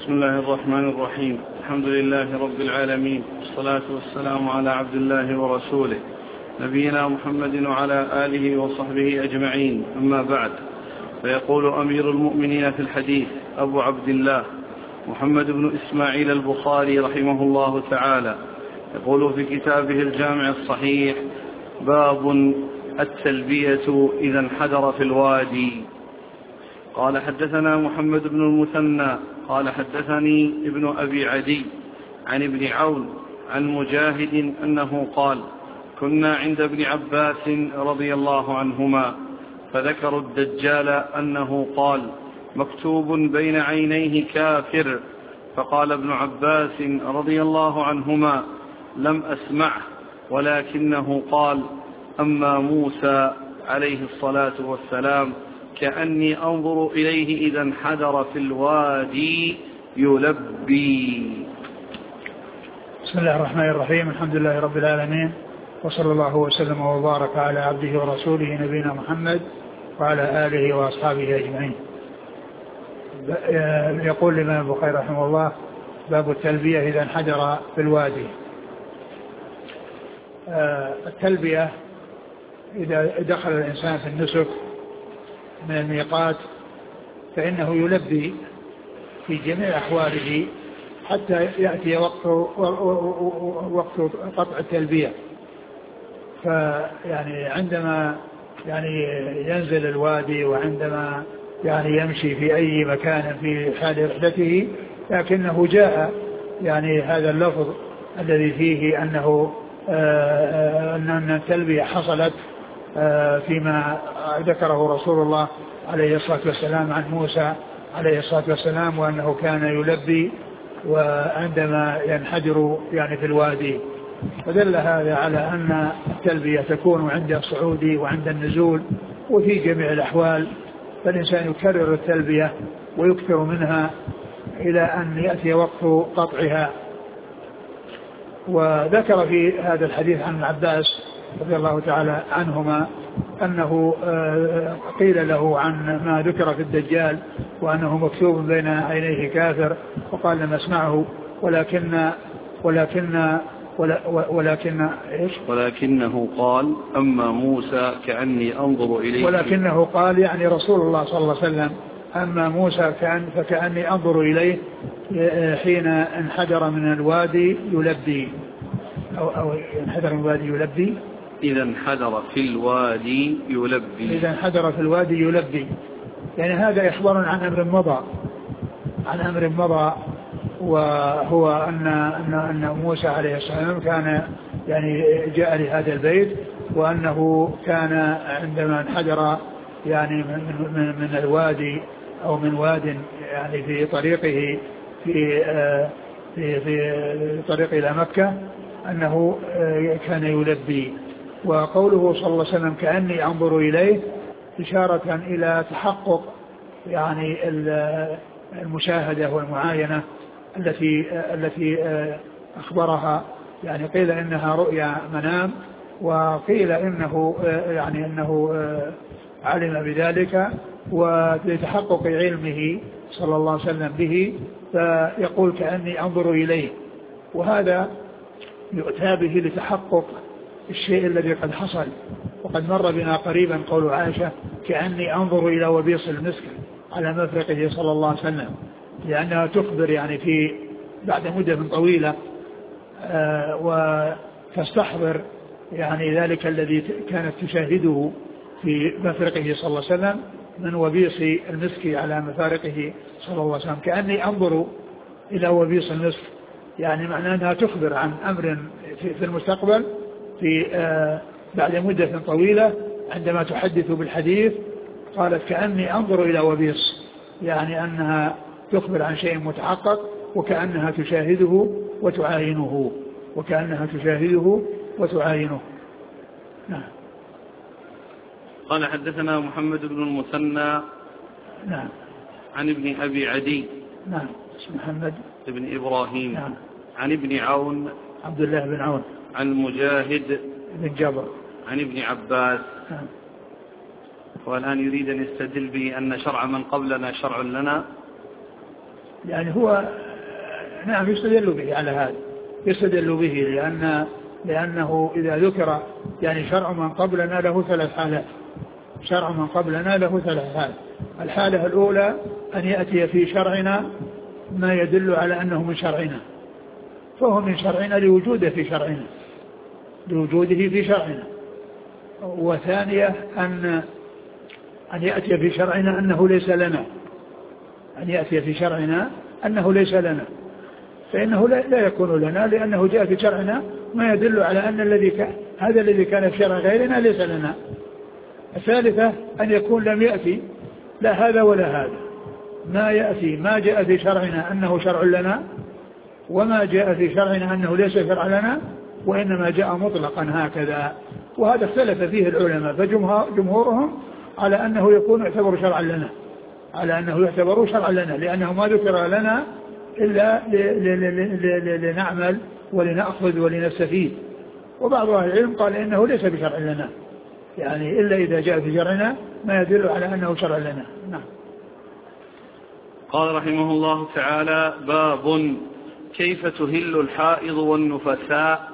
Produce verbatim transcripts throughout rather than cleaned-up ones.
بسم الله الرحمن الرحيم. الحمد لله رب العالمين، والصلاة والسلام على عبد الله ورسوله نبينا محمد وعلى آله وصحبه أجمعين، أما بعد. فيقول أمير المؤمنين في الحديث أبو عبد الله محمد بن إسماعيل البخاري رحمه الله تعالى، يقول في كتابه الجامع الصحيح: باب التلبية إذا انحدر في الوادي. قال: حدثنا محمد بن المثنى قال: حدثني ابن أبي عدي عن ابن عون عن مجاهد أنه قال: كنا عند ابن عباس رضي الله عنهما فذكروا الدجال أنه قال: مكتوب بين عينيه كافر. فقال ابن عباس رضي الله عنهما: لم أسمعه، ولكنه قال: أما موسى عليه الصلاة والسلام كأني أنظر إليه إذا انحدر في الوادي يلبي. بسم الله الرحمن الرحيم. الحمد لله رب العالمين، وصلى الله وسلم وبارك على عبده ورسوله نبينا محمد وعلى آله وأصحابه أجمعين. يقول الإمام البخاري رحمه الله: باب التلبية إذا انحدر في الوادي. التلبية إذا دخل الإنسان في النسك من الميقات فإنه يلبي في جميع أحواله حتى يأتي وقت وقت قطع التلبية. فيعني عندما يعني ينزل الوادي وعندما يعني يمشي في أي مكان في حال رحلته، لكنه جاء يعني هذا اللفظ الذي فيه أنه أن التلبية حصلت فيما ذكره رسول الله عليه الصلاة والسلام عن موسى عليه الصلاة والسلام، وأنه كان يلبي وعندما ينحدر يعني في الوادي. فدل هذا على أن التلبية تكون عند الصعود وعند النزول وفي جميع الأحوال، فالإنسان يكرر التلبية ويكثر منها إلى أن يأتي وقت قطعها. وذكر في هذا الحديث عن العباس رضي الله تعالى عنهما أنه قيل له عن ما ذكر في الدجال وأنه مكتوب بين عينيه كافر، وقال: لم أسمعه، ولكن ولكن ولكن إيش؟ ولكنه قال: أما موسى كأني أنظر إليه. ولكنه قال يعني رسول الله صلى الله عليه وسلم: أما موسى كأن فكأني أنظر إليه حين انحدر من الوادي يلبي، أو, أو انحدر من الوادي يلبي إذا انحدر في الوادي يلبي إذا انحدر في الوادي يلبي. يعني هذا إخبار عن أمر مضى عن أمر مضى وهو أن أن أن موسى عليه السلام كان يعني جاء لهذا البيت، وأنه كان عندما انحدر يعني من من, من الوادي أو من واد يعني في طريقه في في في طريق إلى مكة أنه كان يلبي. وقوله صلى الله عليه وسلم: كأني أنظر إليه، إشارة إلى تحقق يعني المشاهدة والمعاينة التي التي أخبرها. يعني قيل إنها رؤيا منام، وقيل إنه يعني إنه علم بذلك ولتحقق علمه صلى الله عليه وسلم به، فيقول: كأني أنظر إليه. وهذا يؤتى به لتحقق الشيء الذي قد حصل. وقد مر بنا قريبا قول عائشة: كأني أنظر إلى وبيص المسك على مفرقه صلى الله عليه وسلم، لأنها تخبر يعني في بعد مدة طويلة وتستحضر يعني ذلك الذي كانت تشاهده في مفرقه صلى الله عليه وسلم من وبيص المسك على مفارقه صلى الله عليه وسلم. كأني أنظر إلى وبيص المسك، يعني معناه أنها تخبر عن أمر في المستقبل في بعد مدة طويلة. عندما تحدث بالحديث قالت: كأني أنظر إلى وبيص، يعني أنها تخبر عن شيء متحقق، وكأنها تشاهده وتعاينه وكأنها تشاهده وتعاينه. نعم. قال: حدثنا محمد بن المثنى نعم عن ابن أبي عدي نعم محمد ابن إبراهيم نعم عن ابن عون عبد الله بن عون عن مجاهد بن جبر عن ابن عباس. نعم. والآن يريد أن يستدل به أن شرع من قبلنا شرع لنا. يعني هو نعم يستدل به على هذا، يستدل به لأن لأنه إذا ذكر يعني شرع من قبلنا له ثلاث حالات، شرع من قبلنا له ثلاث حالات. الحالة الأولى أن يأتي في شرعنا ما يدل على أنه من شرعنا، فهو من شرعنا لوجوده في شرعنا، لوجوده في شرعنا. وثانية أن أن يأتي في شرعنا أنه ليس لنا، أن يأتي في شرعنا أنه ليس لنا، فإنه لا يكون لنا لأنه جاء في شرعنا ما يدل على أن الذي كان هذا الذي كان في شرع غيرنا ليس لنا. الثالثة أن يكون لم يأتي لا هذا ولا هذا، ما يأتي ما جاء في شرعنا أنه شرع لنا، وما جاء في شرعنا أنه ليس شرع لنا، وإنما جاء مطلقا هكذا. وهذا اختلف فيه العلماء، فجمهورهم على أنه يكون يعتبر شرعا لنا، على أنه يعتبر شرعا لنا لأنه ما ذكر لنا إلا لنعمل ولنأخذ ولنستفيد. وبعض أهل العلم قال إنه ليس بشرع لنا، يعني إلا إذا جاء في شرعنا ما يدل على أنه شرع لنا. نعم. قال رحمه الله تعالى: باب كيف تهل الحائض والنفساء.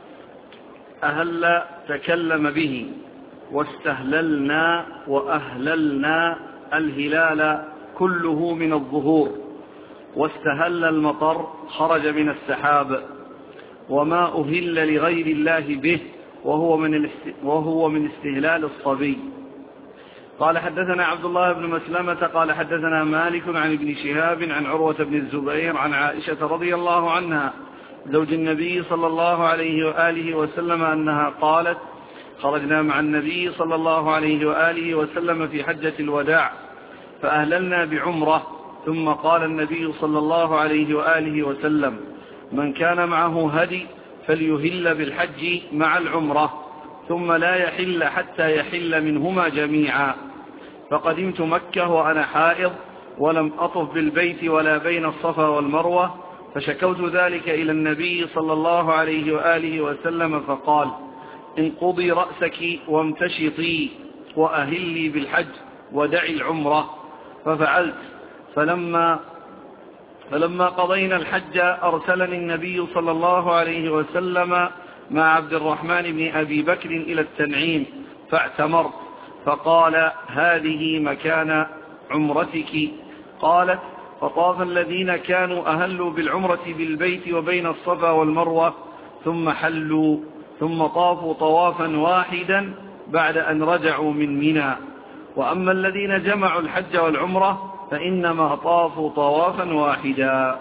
أهل تكلم به، واستهللنا وأهللنا الهلال كله من الظهور، واستهل المطر خرج من السحاب، وما أهل لغير الله به وهو من وهو من استهلال الصبي. قال حدثنا عبد الله بن مسلمة قال حدثنا مالك عن ابن شهاب عن عروة بن الزبير عن عائشة رضي الله عنها زوج النبي صلى الله عليه وآله وسلم أنها قالت: خرجنا مع النبي صلى الله عليه وآله وسلم في حجة الوداع فأهللنا بعمرة، ثم قال النبي صلى الله عليه وآله وسلم: من كان معه هدي فليهل بالحج مع العمرة، ثم لا يحل حتى يحل منهما جميعا. فقدمت مكة وأنا حائض ولم أطف بالبيت ولا بين الصفا والمروة، فشكوت ذلك إلى النبي صلى الله عليه وآله وسلم فقال: انقضي رأسك وامتشطي وأهلي بالحج ودعي العمرة. ففعلت، فلما فلما قضينا الحج أرسلني النبي صلى الله عليه وسلم مع عبد الرحمن بن أبي بكر إلى التنعيم فاعتمرت، فقال: هذه مكان عمرتك. قالت: فطاف الذين كانوا أهلوا بالعمرة بالبيت وبين الصفا والمروة ثم حلوا، ثم طافوا طوافا واحدا بعد أن رجعوا من منى. وأما الذين جمعوا الحج والعمرة فإنما طافوا طوافا واحدا.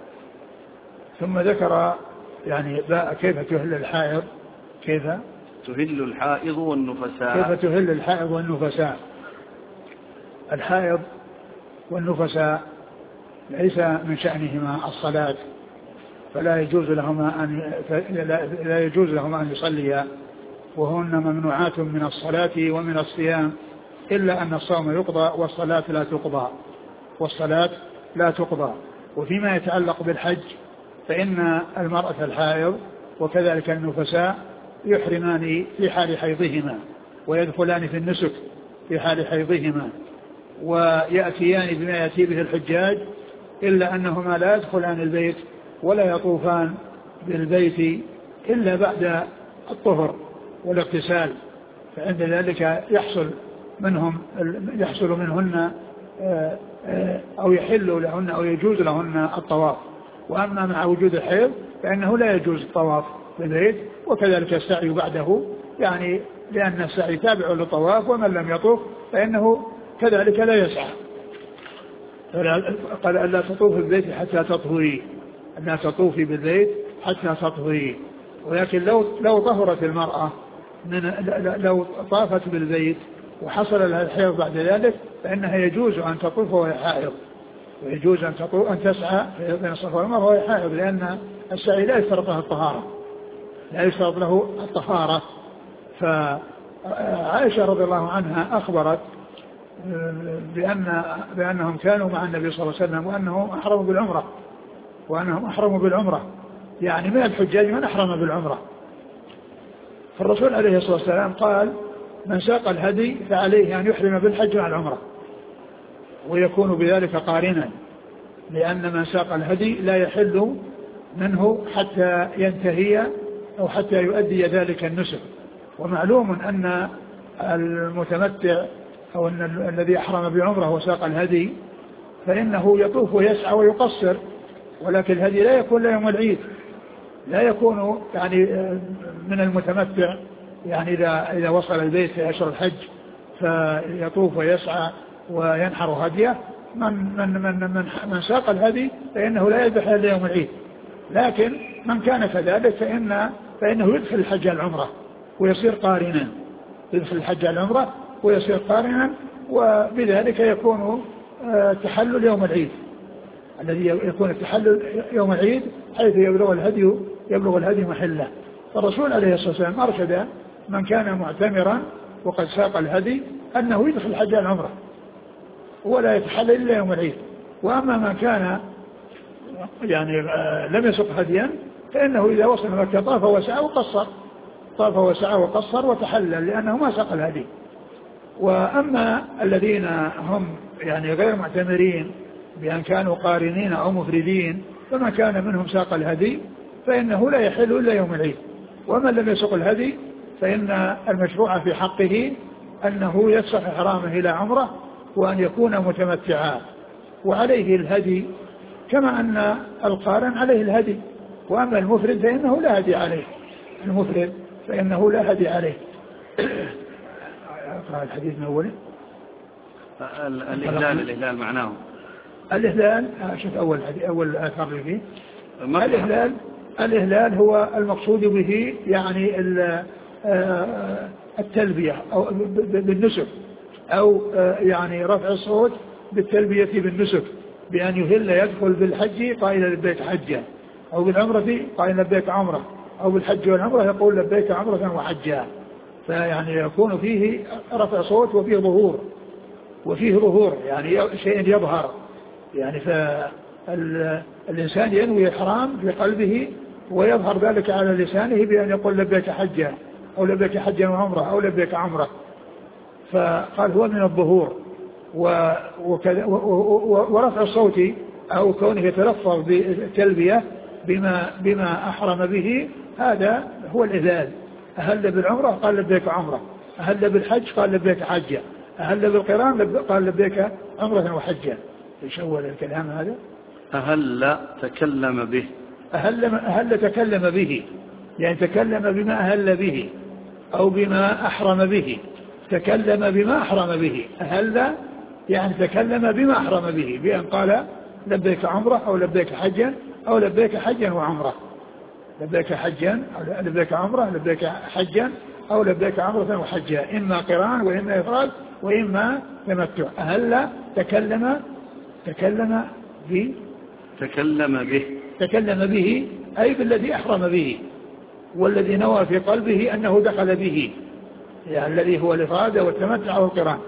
ثم ذكر يعني كيف تهل الحائض، كيف تهل الحائض والنفساء، كيف تهل الحائض والنفساء. الحائض والنفساء ليس من شأنهما الصلاة، فلا يجوز لهما أن لا يجوز لهما أن يصليا، وهن ممنوعات من الصلاة ومن الصيام، إلا أن الصوم يقضى والصلاة لا تقضى، والصلاة لا تقضى. وفيما يتعلق بالحج فإن المرأة الحائض وكذلك النفساء يحرمان في حال حيضهما، ويدخلان في النسك في حال حيضهما، ويأتيان بما يأتي به الحجاج، إلا أنهما لا يدخلان البيت ولا يطوفان بالبيت إلا بعد الطهر والاغتسال، فعند ذلك يحصل منهم يحصل منهن أو يحل لهن أو يجوز لهن الطواف. وأما مع وجود الحيض فإنه لا يجوز الطواف بالبيت، وكذلك السعي بعده، يعني لأن السعي تابع للطواف، ومن لم يطوف فإنه كذلك لا يسعى. قال: ألا تطوفي بالبيت حتى تطهري، ألا تطوفي بالبيت حتى تطهري. ولكن لو لو طهرت المرأة من لو طافت بالبيت وحصل لها الحيض بعد ذلك فإنها يجوز أن تطوف وهي حائض، ويجوز أن تطوف أن تسعى بين الصفا والمروة وهي حائض، لأن السعي لا يشترط له الطهارة، لا يشترط له الطهارة. فعائشة رضي الله عنها أخبرت بأن بأنهم كانوا مع النبي صلى الله عليه وسلم وأنهم أحرموا بالعمرة وأنهم أحرموا بالعمرة يعني من الحجاج من أحرم بالعمرة. فالرسول عليه الصلاة والسلام قال: من ساق الهدي فعليه أن يحرم بالحج مع العمرة، ويكون بذلك قارنا، لأن من ساق الهدي لا يحل منه حتى ينتهي أو حتى يؤدي ذلك النسك. ومعلوم أن المتمتع أو أن الذي أحرم بعمره وساق الهدي فإنه يطوف ويسعى ويقصر، ولكن الهدي لا يكون لا يوم العيد، لا يكون يعني من المتمتع يعني إذا, إذا وصل البيت في أشهر الحج فيطوف ويسعى وينحر هديه. من, من, من, من, من ساق الهدي فإنه لا يذبح إلا يوم العيد، لكن من كان كذلك فإن فإنه يدخل الحج العمرة ويصير قارنا، يدخل الحج العمرة ويصير قارنا، وبذلك يكون تحلل يوم العيد الذي يكون التحلل يوم العيد حيث يبلغ الهدي يبلغ الهدي محله. فالرسول عليه الصلاة والسلام أرشد من كان معتمرا وقد ساق الهدي أنه يدخل الحج العمرة ولا يتحلل إلا يوم العيد. وأما من كان يعني لم يسق هديا فإنه إذا وصل مكة طاف وسعى وقصر طاف وسعى وقصر وتحلل لأنه ما سق الهدي. وأما الذين هم يعني غير معتمرين بأن كانوا قارنين أو مفردين فما كان منهم ساق الهدي فإنه لا يحل إلا يوم العيد. ومن لم يسق الهدي فإن المشروع في حقه أنه يفسخ إحرامه إلى عمره وأن يكون متمتعا وعليه الهدي كما أن القارن عليه الهدي. وأما المفرد فإنه لا هدي عليه، المفرد فإنه لا هدي عليه. أقرأ الحديث من أوله. الإهلال الإهلال معناه الإهلال شوف أول حديث أول آثار فيه الإهلال. الإهلال هو المقصود به يعني التلبية أو بالنسك أو يعني رفع الصوت بالتلبية بالنسك بأن يهل يدخل بالحج قائلا لبيك حجا، أو بالعمرة قائلا لبيك عمرة، أو بالحج والعمرة يقول لبيك عمرة وحجا. فيعني يكون فيه رفع صوت وفيه ظهور وفيه ظهور يعني شيء يظهر يعني. فالإنسان ينوي الإحرام في قلبه ويظهر ذلك على لسانه بأن يقول لبيك حجا أو لبيك حجا وعمرة أو لبيك عمرة. فقال هو من الظهور. ورفع الصوت أو كونه يتلفظ بالتلبية بما, بما أحرم به هذا هو الإهلال. أهل بالعمرة قال لبيك عمرة، أهل بالحج قال لبيك حجة، أهل بالقران قال لبيك عمرة وحجة. إيش أول الكلام هذا؟ أهل تكلم به، أهل, أهل تكلم به يعني تكلم بما أهل به أو بما أحرم به. تكلم بما أحرم به. أهل يعني تكلم بما أحرم به بأن قال لبيك عمرة أو لبيك حجا أو لبيك حجا وعمرة، لبيك حجا أو لبيك عمرة، لبيك حجا أو لبيك عمرة وحجا، إما قران وإما إفراد وإما تمتع. أهل تكلم تكلم به تكلم به تكلم به أي بالذي أحرم به والذي نوى في قلبه أنه دخل به يعني الذي هو الإفراد والتمتع والقران.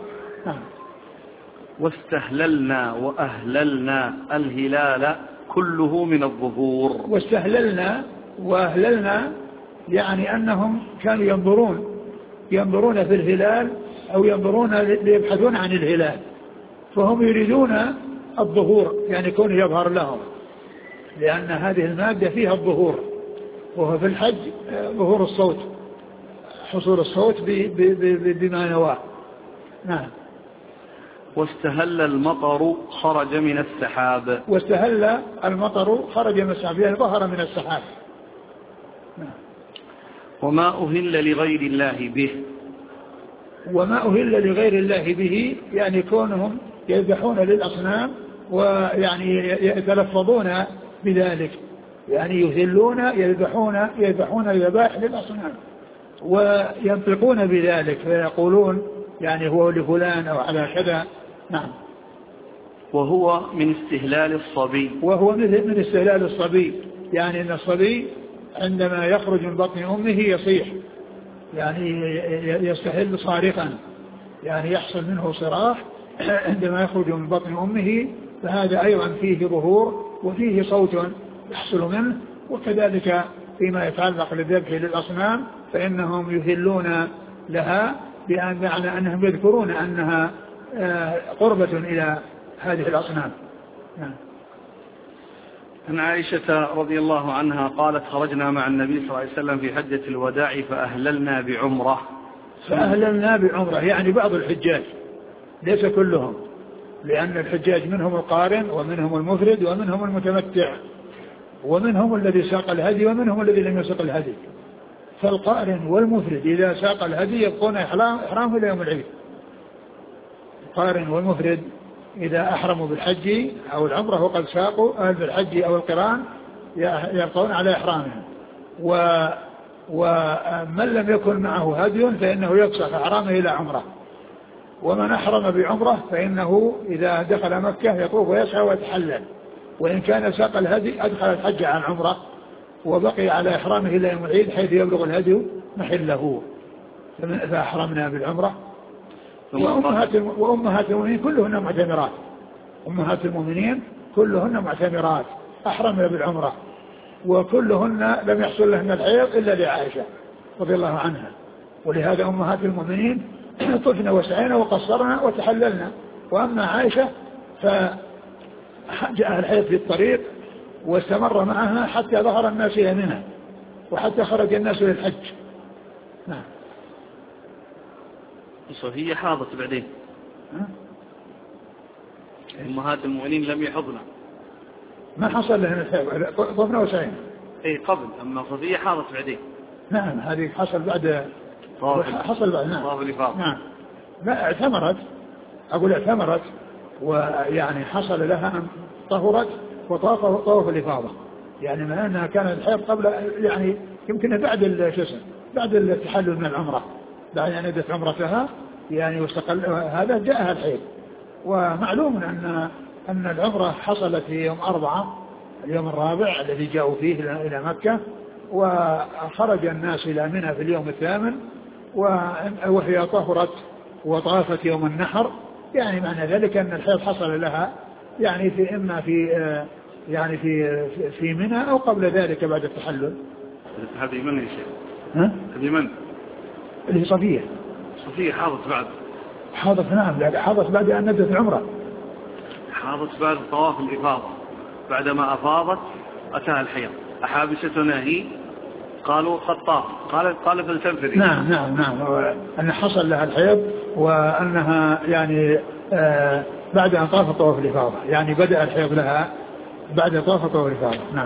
واستهللنا وأهللنا الهلال كله من الظهور. واستهللنا وأهللنا يعني أنهم كانوا ينظرون ينظرون في الهلال أو ينظرون ليبحثون عن الهلال، فهم يريدون الظهور يعني كونه يظهر لهم، لأن هذه المادة فيها الظهور، وهو في الحج ظهور الصوت، حصول الصوت بما نواه. نعم. واستهل المطر خرج من السحاب. واستهل المطر خرج من السحاب يعني ظهر من السحاب. نعم. وما أهل لغير الله به. وما أهل لغير الله به يعني كونهم يذبحون للأصنام ويعني يتلفظون بذلك، يعني يهلون يذبحون يذبحون الذبائح للأصنام وينطقون بذلك فيقولون يعني هو لفلان أو على كذا. نعم. وهو من استهلال الصبي. وهو من استهلال الصبي يعني أن الصبي عندما يخرج من بطن أمه يصيح يعني يستهل صارخا يعني يحصل منه صراخ عندما يخرج من بطن أمه، فهذا أيضا فيه ظهور وفيه صوت يحصل منه. وكذلك فيما يتعلق بالذبح للأصنام فإنهم يهلون لها بأن معنى أنهم يذكرون أنها قربة إلى هذه الأصنام. عن عائشة رضي الله عنها قالت خرجنا مع النبي صلى الله عليه وسلم في حجة الوداع فأهللنا بعمرة. فأهللنا بعمرة يعني بعض الحجاج ليس كلهم، لأن الحجاج منهم القارن ومنهم المفرد ومنهم المتمتع ومنهم الذي ساق الهدي ومنهم الذي لم يسق الهدي. فالقارن والمفرد إذا ساق الهدي يبقون إحرام إلى يوم العيد. القارن والمفرد إذا أحرموا بالحج أو العمرة وقد ساقوا بالحج أو القران يبقون على إحرامهم. ومن لم يكن معه هدي فإنه يفسخ إحرامه إلى عمرة. ومن أحرم بعمرة فإنه إذا دخل مكة يطوف ويسعى ويتحلل، وإن كان ساق الهدي أدخل الحج على العمرة وبقي على إحرامه إلى يوم العيد حيث يبلغ الهدي محله. فأحرمنا بالعمرة. وأمهات وأمهات المؤمنين كلهن معتمرات، أمهات المؤمنين كلهن معتمرات أحرمنا بالعمرة، وكلهن لم يحصل لهن الحيض إلا لعائشة رضي الله عنها. ولهذا أمهات المؤمنين طفنا وسعينا وقصرنا وتحللنا. وأما عائشة فجاء الحيض في الطريق واستمر معها حتى ظهر الناس إلى منى وحتى خرج الناس للحج. نعم. صفية حاضت بعدين. أمهات المؤمنين لم يحضنا، ما حصل لهن الحيض، طفنا وسعينا. اي قبل، أما صفية حاضت بعدين. نعم هذه حصل بعد حصل بعد. نعم. نعم. لا اعتمرت، أقول اعتمرت ويعني حصل لها أن طهرت وطاف طواف الإفاضة، يعني ما أنها كانت الحيض قبل، يعني يمكن بعد الجسم بعد التحلل من العمرة، بعد أن أدت عمرتها يعني واستقل هذا جاءها الحيض. ومعلوم أن أن العمرة حصلت في يوم أربعة، اليوم الرابع الذي جاءوا فيه إلى مكة، وخرج الناس إلى منى في اليوم الثامن وهي طهرت وطافت يوم النحر. يعني معنى ذلك أن الحيض حصل لها يعني في إما في يعني في في منى أو قبل ذلك بعد التحلل. هذه من يا شيخ؟ ها؟ هذه من؟ اللي صفية. صفية حاضت بعد. حاضت نعم، لا حاضت بعد أن نبدأت العمرة. حاضت بعد طواف الإفاضة، بعدما أفاضت أتاها الحيض. أحابستنا هي قالوا قد طاف، قال قال فلتنفري. نعم نعم نعم، أن حصل لها الحيض وأنها يعني آه بعد أن طافت طواف الإفاضة، يعني بدأ الحيض لها بعد طواف طواف الإفاضة. نعم.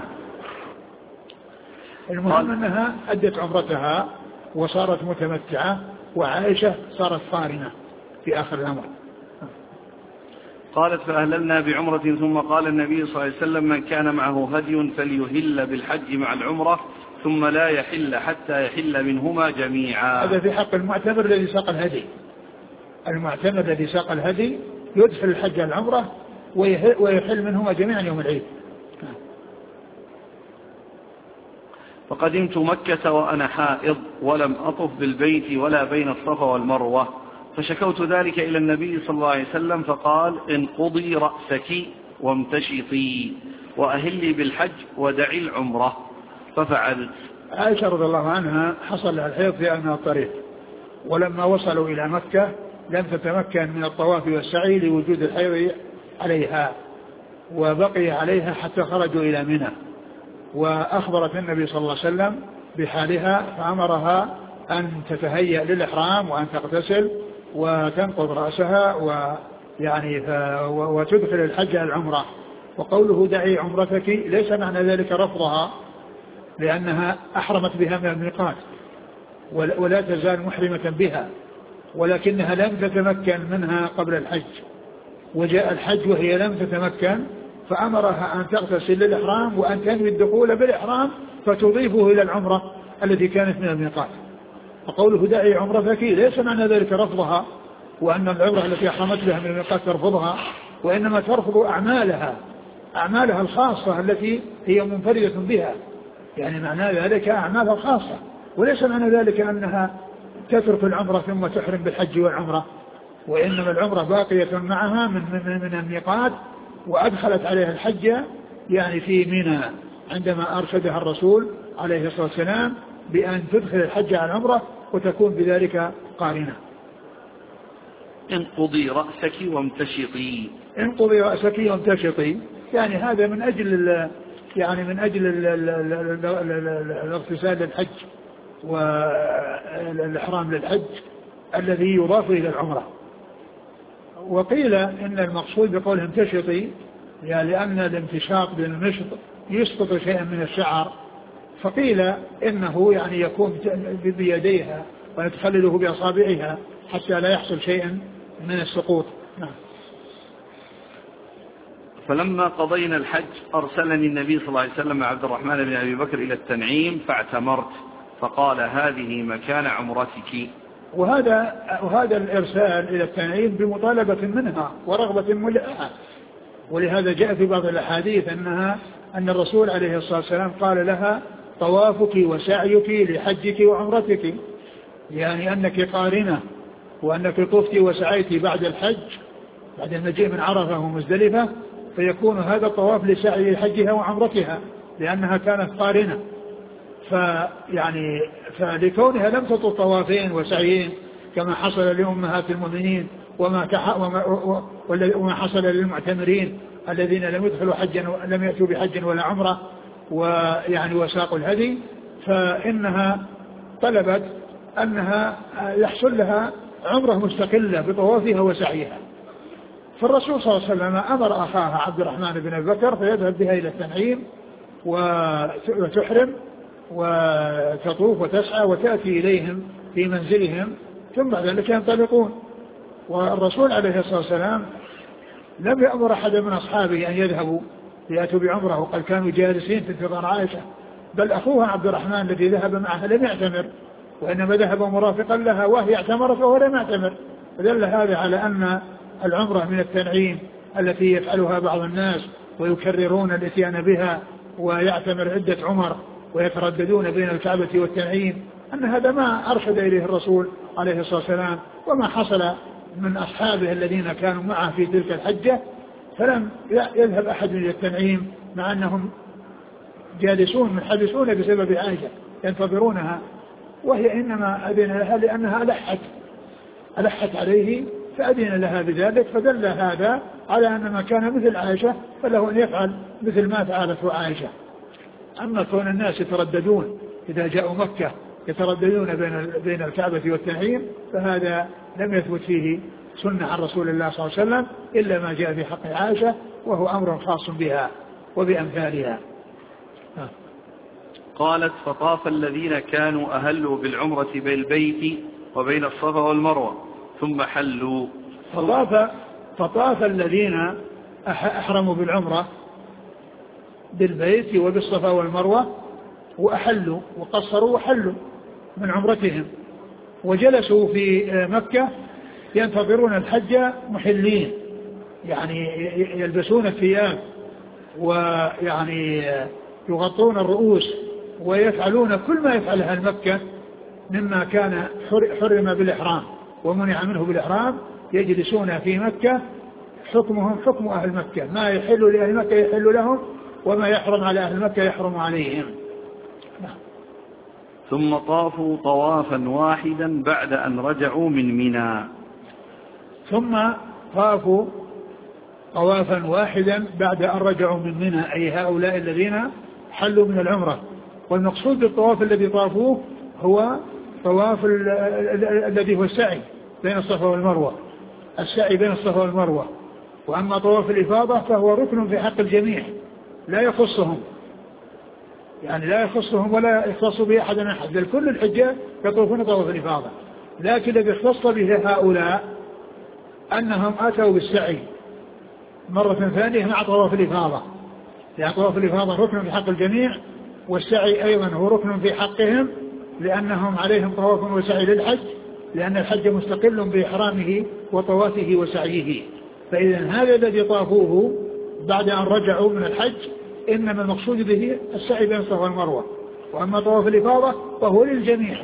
المهم أنها أدت عمرتها وصارت متمتعة، وعائشة صارت قارنة في آخر الأمر. قالت فأهللنا بعمرة ثم قال النبي صلى الله عليه وسلم من كان معه هدي فليهل بالحج مع العمرة ثم لا يحل حتى يحل منهما جميعا. هذا في حق المعتمر الذي ساق الهدي. المعتمر الذي ساق الهدي يدخل الحج على العمرة ويحل منهما جميعا يوم العيد. فقدمت مكة وأنا حائض ولم أطف بالبيت ولا بين الصفا والمروة، فشكوت ذلك إلى النبي صلى الله عليه وسلم فقال انقضي رأسك وامتشطي وأهلي بالحج ودعي العمرة، ففعلت. عائشة رضي الله عنها حصل لها الحيض في أثناء الطريق، ولما وصلوا إلى مكة لم تتمكن من الطواف والسعي لوجود الحيض عليها، وبقي عليها حتى خرجوا إلى منى، وأخبرت النبي صلى الله عليه وسلم بحالها فأمرها أن تتهيأ للإحرام وأن تغتسل وتنقض رأسها ويعني وتدخل الحج على العمرة. وقوله دعي عمرتك ليس معنى ذلك رفضها، لأنها أحرمت بها من الميقات ولا تزال محرمة بها، ولكنها لم تتمكن منها قبل الحج، وجاء الحج وهي لم تتمكن، فأمرها أن تغتسل للإحرام وأن تنوي الدخول بالإحرام فتضيفه إلى العمرة التي كانت من الميقات. فقوله دعي عمرتك ليس معنى ذلك رفضها وأن العمرة التي أحرمت بها من الميقات ترفضها، وإنما ترفض أعمالها أعمالها الخاصة التي هي منفردة بها، يعني معنى ذلك أعمالها الخاصة، وليس معنى ذلك أنها تترك العمرة ثم تحرم بالحج والعمرة، وإنما العمرة باقية معها من, من, من الميقات، وأدخلت عليها الحج يعني في منى عندما أرشدها الرسول عليه الصلاة والسلام بأن تدخل الحج على العمرة وتكون بذلك قارنة. انقضي رأسك وامتشطي. انقضي رأسك وامتشطي، يعني هذا من أجل يعني من أجل الاغتسال للحج والإحرام للحج الذي يضاف إلى العمرة. وقيل إن المقصود بقولهم تشطي يعني لأن الامتشاط بالمشط يسقط شيئا من الشعر، فقيل إنه يعني يكون بيديها ويتخلله بأصابعها حتى لا يحصل شيئا من السقوط. نعم. فلما قضينا الحج أرسلني النبي صلى الله عليه وسلم مع عبد الرحمن بن أبي بكر إلى التنعيم فاعتمرت، فقال هذه مكان عمرتك. وهذا وهذا الإرسال إلى التنعيم بمطالبة منها ورغبة ملئة، ولهذا جاء في بعض الأحاديث أنها أن الرسول عليه الصلاة والسلام قال لها طوافك وسعيك لحجك وعمرتك، يعني أنك قارنة وأنك طفت وسعيت بعد الحج بعد المجيء من عرفة ومزدلفة، فيكون هذا الطواف لسعي حجها وعمرتها لأنها كانت قارنة. فيعني فلكونها لم تطل طوافين وسعيين كما حصل لأمهات المؤمنين وما, وما, وما حصل للمعتمرين الذين لم يدخلوا حجا لم يأتوا بحج ولا عمرة ويعني وساقوا الهدي، فإنها طلبت أنها يحصل لها عمرة مستقلة بطوافها وسعيها. فالرسول صلى الله عليه وسلم أمر أخاها عبد الرحمن بن أبي بكر فيذهب بها إلى التنعيم وتحرم وتطوف وتسعى وتأتي إليهم في منزلهم، ثم بعد ذلك ينطلقون. والرسول عليه الصلاة والسلام لم يأمر أحد من أصحابه أن يذهبوا ليأتوا بعمره، وقد كانوا جالسين في انتظار عائشة، بل أخوها عبد الرحمن الذي ذهب معها لم يعتمر، وإنما ذهب مرافقا لها وهي اعتمرت وهو لم يعتمر. فدل هذا على أن العمرة من التنعيم التي يفعلها بعض الناس ويكررون الاتيان بها ويعتمر عدة عمر ويترددون بين الكعبة والتنعيم، أن هذا ما أرشد إليه الرسول عليه الصلاة والسلام وما حصل من أصحابه الذين كانوا معه في تلك الحجة، فلم يذهب أحد إلى التنعيم مع أنهم جالسون منحبسون بسبب عائشة ينتظرونها، وهي إنما أذن لها لأنها ألحت ألحت عليه فأذن لها بذلك. فدل هذا على أن ما كان مثل عائشة فله أن يفعل مثل ما فعلته عائشة. أما كون الناس يترددون إذا جاءوا مكة يترددون بين بين الكعبة والتنعيم فهذا لم يثبت فيه سنة عن رسول الله صلى الله عليه وسلم إلا ما جاء في حق عائشة، وهو أمر خاص بها وبأمثالها. قالت فطاف الذين كانوا أهلوا بالعمرة بالبيت وبين الصفا والمروة ثم حلوا. فطاف, فطاف الذين أحرموا بالعمرة بالبيت وبالصفا والمروة وأحلوا وقصروا وحلوا من عمرتهم، وجلسوا في مكة ينتظرون الحج محلين، يعني يلبسون الثياب ويعني يغطون الرؤوس ويفعلون كل ما يفعلها المكة مما كان حرم بالإحرام ومنع منه بالإحرام. يجلسون في مكة حكمهم حكم أهل مكة، ما يحل لأهل مكة يحل لهم وما يحرم على أهل مكة يحرم عليهم. ثم طافوا طوافا واحدا بعد أن رجعوا من منى. ثم طافوا طوافا واحدا بعد أن رجعوا من منى، أي هؤلاء الذين حلوا من العمرة. والمقصود بالطواف الذي طافوه هو طواف الذي هو السعي بين الصفا والمروة، السعي بين الصفا والمروة. وأما طواف الإفاضة فهو ركن في حق الجميع لا يخصهم، يعني لا يخصهم ولا يختص به أحد من أحد، بل كل الحجاج يطوفون طواف الإفاضة. لكن الذي اختص به هؤلاء أنهم أتوا بالسعي مرة ثانية مع طواف الإفاضة، لأن طواف الإفاضة ركن في حق الجميع، والسعي أيضا هو ركن في حقهم لأنهم عليهم طواف وسعي للحج، لأن الحج مستقل بإحرامه وطوافه وسعيه. فإذا هذا الذي طافوه بعد أن رجعوا من الحج إنما المقصود به السعي بين الصفا والمروة، وأما طواف الإفاضة فهو للجميع.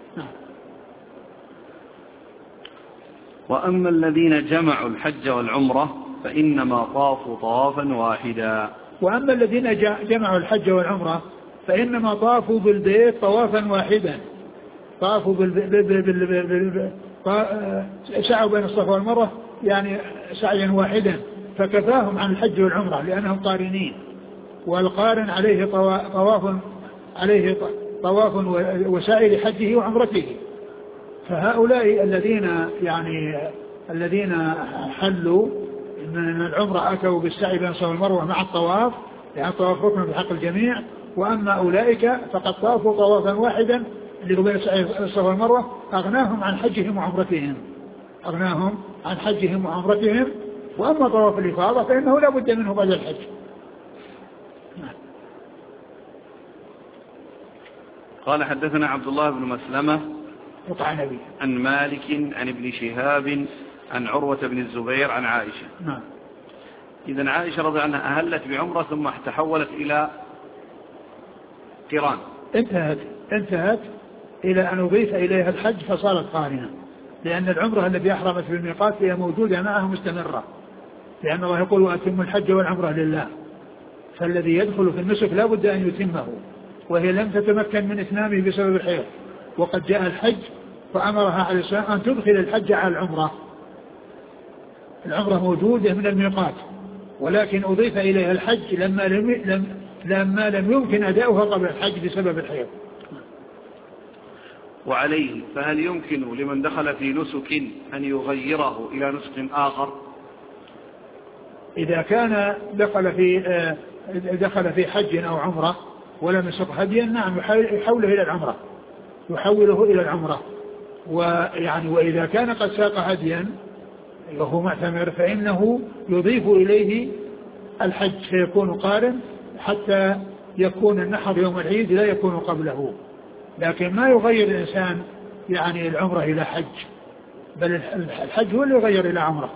وأما الذين جمعوا الحج والعمرة فإنما طافوا طوافا واحدا. وأما الذين جمعوا الحج والعمرة فإنما طافوا بالبيت طوافا واحدا، طافوا بال سعوا بين الصفا والمروة يعني سعيا واحدا، فكفاهم عن الحج والعمرة لأنهم قارنين. والقارن عليه طواف عليه طواف وسائر حجه وعمرته. فهؤلاء الذين يعني الذين حلوا من العمرة أتوا بالسعي بين الصفا والمروة مع الطواف، يعني الطواف ركن في حق الجميع، وأما أولئك فقد طافوا طوافا واحدا اللي هو بين السعي بين الصفا والمروة أغناهم عن حجهم وعمرتهم أغناهم عن حجهم وعمرتهم. وأما طواف الإفاضة فإنه لا بد منه بعد الحج. قال حدثنا عبد الله بن مسلمة قطع نبي عن مالك عن ابن شهاب عن عروة بن الزبير عن عائشة. نعم. إذن عائشة رضي عنها أهلت بعمرة ثم تحولت إلى قران. انتهت انتهت إلى أن أضيف إليها الحج فصارت قارنة، لأن العمرة التي أحرمت بالميقات هي موجودة معها مستمرة، لأن الله يقول وأتم الحج والعمرة لله. فالذي يدخل في النسك لا بد أن يتمه، وهي لم تتمكن من إتمامه بسبب الحيض، وقد جاء الحج فأمرها عليه السلام أن تدخل الحج على العمرة. العمرة موجودة من الميقات، ولكن أضيف إليها الحج لما لم, لم, لما لم يمكن أداؤها قبل الحج بسبب الحيض. وعليه فهل يمكن لمن دخل في نسك أن يغيره إلى نسك آخر؟ إذا كان دخل في دخل في حج أو عمرة ولم يسق هديا، نعم يحوله إلى العمرة يحوله إلى العمرة. ويعني وإذا كان قد ساق هديا وهو معتمر فإنه يضيف إليه الحج فيكون قارن حتى يكون النحر يوم العيد لا يكون قبله، لكن ما يغير الإنسان يعني العمرة إلى حج، بل الحج هو اللي يغير إلى عمرة.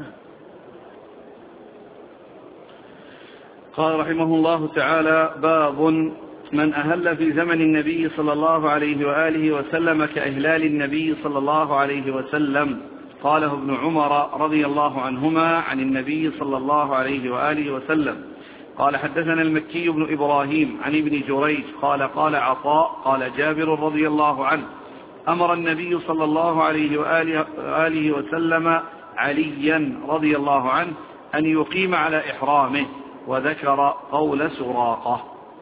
قال رحمه الله تعالى: باب من أهل في زمن النبي صلى الله عليه وآله وسلم كإهلال النبي صلى الله عليه وسلم. قاله ابن عمر رضي الله عنهما عن النبي صلى الله عليه وآله وسلم. قال حدثنا المكي بن إبراهيم عن ابن جريج قال قال عطاء قال جابر رضي الله عنه: أمر النبي صلى الله عليه وآله وسلم عليا رضي الله عنه أن يقيم على إحرامه، وذكر قول سراقة.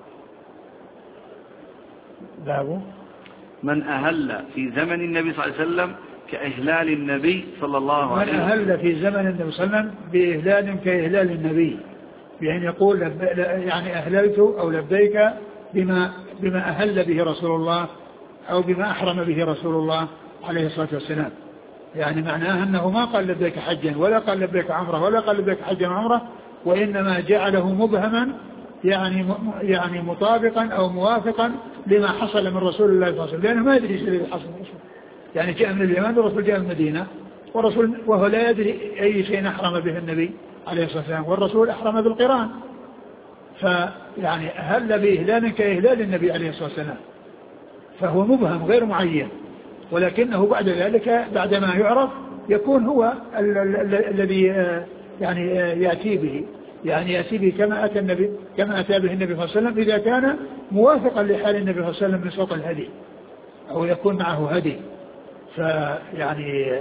باب من أهل في زمن النبي صلى الله عليه وسلم كإهلال النبي صلى الله عليه وسلم. من أهل في زمن النبي صلى الله عليه وسلم بإهلال كإهلال النبي، يعني يقول يعني أهللت أو لبيك بما, بما أهل به رسول الله أو بما أحرم به رسول الله عليه الصلاة والسلام. يعني معناه أنه ما قال لبيك حجا ولا قال لبيك عمره ولا قال لبيك حجا وعمره، وإنما جعله مبهما يعني يعني مطابقا أو موافقا لما حصل من رسول الله صلى الله عليه وسلم، لأنه ما يدري ايش اللي حصل. يعني جاء من اليمن والرسول جاء من المدينة، والرسول وهو لا يدري أي شيء أحرم به النبي عليه الصلاة والسلام، والرسول أحرم بالقران. فيعني أهل بإهلال كإهلال النبي عليه الصلاة والسلام، فهو مبهم غير معين، ولكنه بعد ذلك بعدما يعرف يكون هو الذي يعني يأتي به يعني يأتي به كما أتى النبي كما أتى به النبي صلى الله عليه وسلم، إذا كان موافقا لحال النبي صلى الله عليه وسلم من سوق الهدي أو يكون معه هدي. فيعني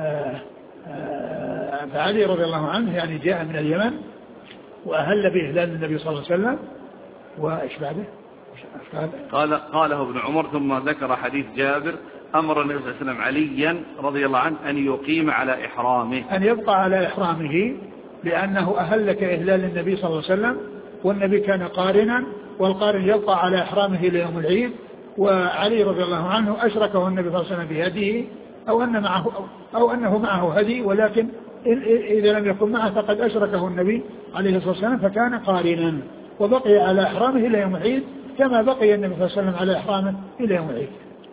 فعلي رضي الله عنه يعني جاء من اليمن وأهل بإهلال النبي صلى الله عليه وسلم. وإيش بعده؟ قال قاله ابن عمر ثم ذكر حديث جابر: أمر النبي صلى الله عليه وسلم عليا رضي الله عنه أن يقيم على إحرامه، أن يبقى على إحرامه، لأنه أهل كإهلال النبي صلى الله عليه وسلم، والنبي كان قارنا، والقارن يبقى على إحرامه ليوم العيد. وعلي رضي الله عنه أشركه النبي صلى الله عليه وسلم بهديه أو أن معه أو أنه معه هدي، ولكن إذا لم يكن معه فقد أشركه النبي عليه الصلاة والسلام فكان قارنا، وبقي على إحرامه إلى يوم العيد كما بقي النبي صلى الله عليه وسلم على إحرامه إلى يوم العيد.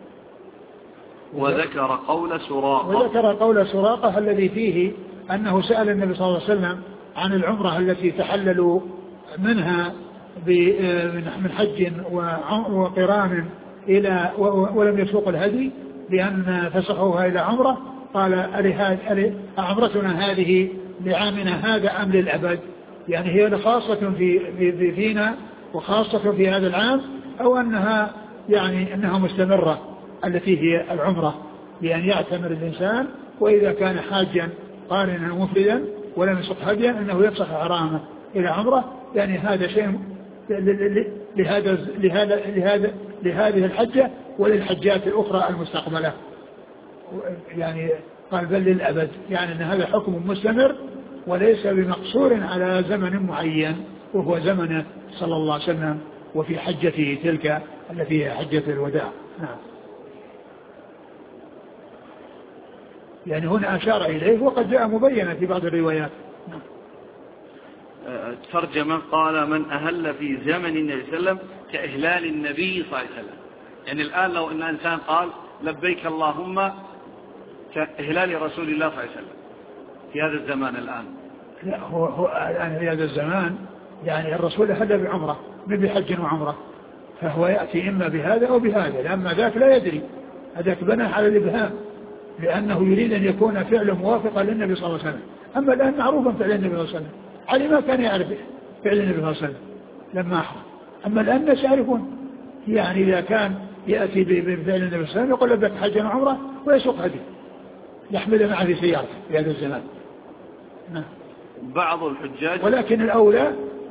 وذكر قول سراقة وذكر قول سراقة الذي فيه أنه سأل النبي صلى الله عليه وسلم عن العمرة التي تحللوا منها من حج وقران إلى ولم يسوق الهدي بأن فسخوها إلى عمرة. قال: أعمرتنا هذه لعامنا هذا أم للأبد؟ يعني هي خاصة في, في فينا وخاصة في هذا العام، أو أنها يعني أنها مستمرة التي هي العمرة، بأن يعتمر الإنسان وإذا كان حاجا قارنا مفردا ولم يسق هديا أنه يفسخ حرامه إلى عمرة. يعني هذا شيء لهذا لهذا لهذا لهذه الحجة وللحجات الأخرى المستقبلة، يعني قال بل للأبد، يعني أن هذا حكم مستمر وليس بمقصور على زمن معين وهو زمنه صلى الله عليه وسلم وفي حجته تلك التي هي حجة الوداع. نعم. يعني هنا أشار إليه وقد جاء مبينا في بعض الروايات. نعم. ترجمة قال من أهل في زمن النبي صلى الله عليه وسلم كإهلال النبي صلى الله عليه وسلم، يعني الآن لو أن إنسان قال لبيك اللهم كإهلال رسول الله صلى الله عليه وسلم في هذا الزمان الآن. لا هو, هو الآن في هذا الزمان يعني الرسول أهل بعمرة من بحج وعمرة، فهو يأتي إما بهذا أو بهذا، لأما ذاك لا يدري، هذاك بنى على الإبهام لأنه يريد أن يكون فعله موافقا للنبي صلى الله عليه وسلم. أما الآن معروفا فعل النبي صلى الله عليه وسلم، علي ما كان يعرف فعل النبي صلى الله عليه وسلم لما أحرم، أما الآن الناس يعرفون، يعني إذا كان يأتي بفعل النبي صلى الله عليه وسلم يقول لبك حجا وعمرة ويسوق هدي يحمل معه في سيارته في هذا الزمان. نعم. بعض الحجاج، ولكن الأولى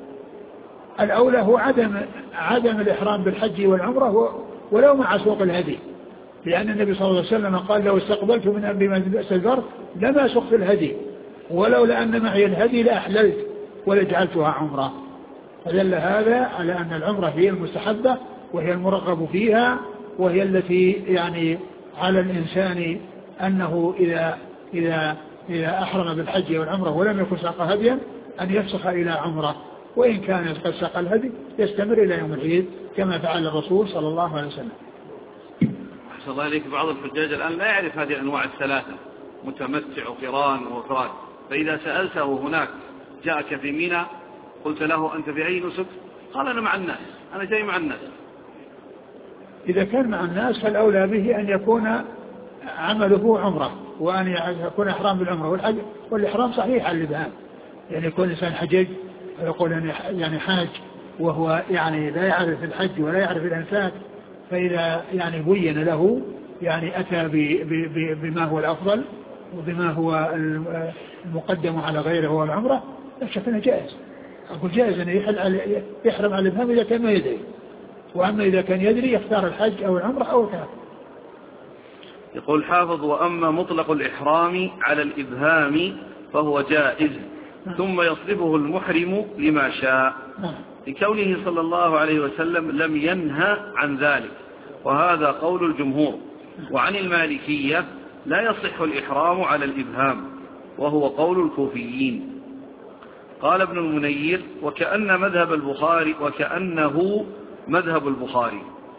الأولى هو عدم عدم الإحرام بالحج والعمرة ولو مع سوق الهدي، لأن النبي صلى الله عليه وسلم قال لو استقبلت من أمري استدبرت لما سقت الهدي ولولا أن معي الهدي لأحللت ولجعلتها عمرة. فدل هذا على أن العمرة هي المستحبة وهي المرغب فيها وهي التي يعني على الإنسان أنه إذا إذا إذا أحرم بالحج والعمرة ولم يكن ساق هديا أن يفسخ إلى عمرة، وإن كان قد ساق الهدي يستمر إلى يوم العيد كما فعل الرسول صلى الله عليه وسلم. أحسن الله إليك. بعض الحجاج الآن لا يعرف هذه الأنواع الثلاثة متمتع وقران وإفراد، فإذا سألته هناك جاءك في منى قلت له أنت في أي نسك؟ قال أنا مع الناس، أنا جاي مع الناس. إذا كان مع الناس فالأولى به أن يكون عمله عمره وأن يكون إحرام بالعمرة والحج، والإحرام صحيح على الإبهام، يعني يكون إنسان حجج ويقول يعني حاج وهو يعني لا يعرف الحج ولا يعرف الأنساك، فإذا يعني بين له يعني أتى بما هو الأفضل وبما هو المقدم على غيره هو العمرة، لا شك أنه جائز. أقول جائز أن يحرم على الإبهام إذا كان ما يدري، وأما إذا كان يدري يختار الحج أو العمرة أو الكافر. يقول حافظ وأما مطلق الإحرام على الإبهام فهو جائز ثم يصرفه المحرم لما شاء لكونه صلى الله عليه وسلم لم ينهى عن ذلك، وهذا قول الجمهور. وعن المالكية لا يصح الإحرام على الإبهام وهو قول الكوفيين. قال ابن المنير وكأن مذهب البخاري وكأنه مذهب البخاري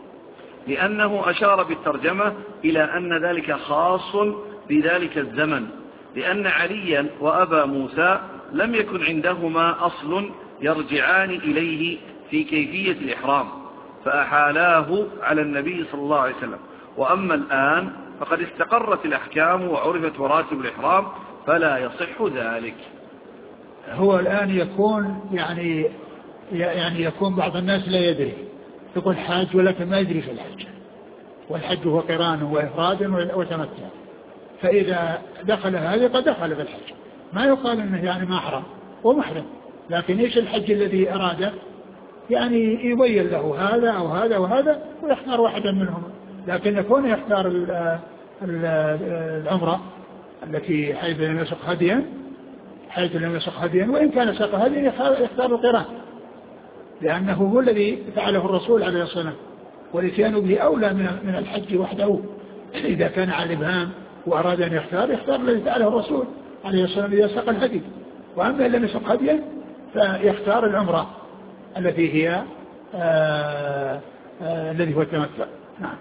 لأنه أشار بالترجمة إلى أن ذلك خاص بذلك الزمن، لأن عليا وأبا موسى لم يكن عندهما أصل يرجعان إليه في كيفية الإحرام فأحالاه على النبي صلى الله عليه وسلم. وأما الآن فقد استقرت الأحكام وعرفت مراتب الإحرام فلا يصح ذلك. هو الآن يكون يعني يعني يكون بعض الناس لا يدري، يقول حاج ولكن ما يدري في الحج، والحج هو قران وإفراد وتمتع، فإذا دخل هذا قد دخل في الحج، ما يقال أنه يعني ما أحرم ومحرم، لكن إيش الحج الذي أراده يعني يبين له هذا أو هذا وهذا ويختار واحدا منهم، لكن يكون يختار العمرة التي حيث لم يسق هديا حيث لم يسق هديا وإن كان سق هديا يختار القران، لأنه هو الذي فعله الرسول عليه الصلاة والسلام، والاتيان به أولى من الحج وحده. إذا كان على الإبهام وأراد أن يختار يختار الذي فعله الرسول عليه الصلاة والسلام إذا سق الهدي، وأما لم يسق هديا فيختار العمرة التي هي آآ آآ الذي هو التمتع. نعم.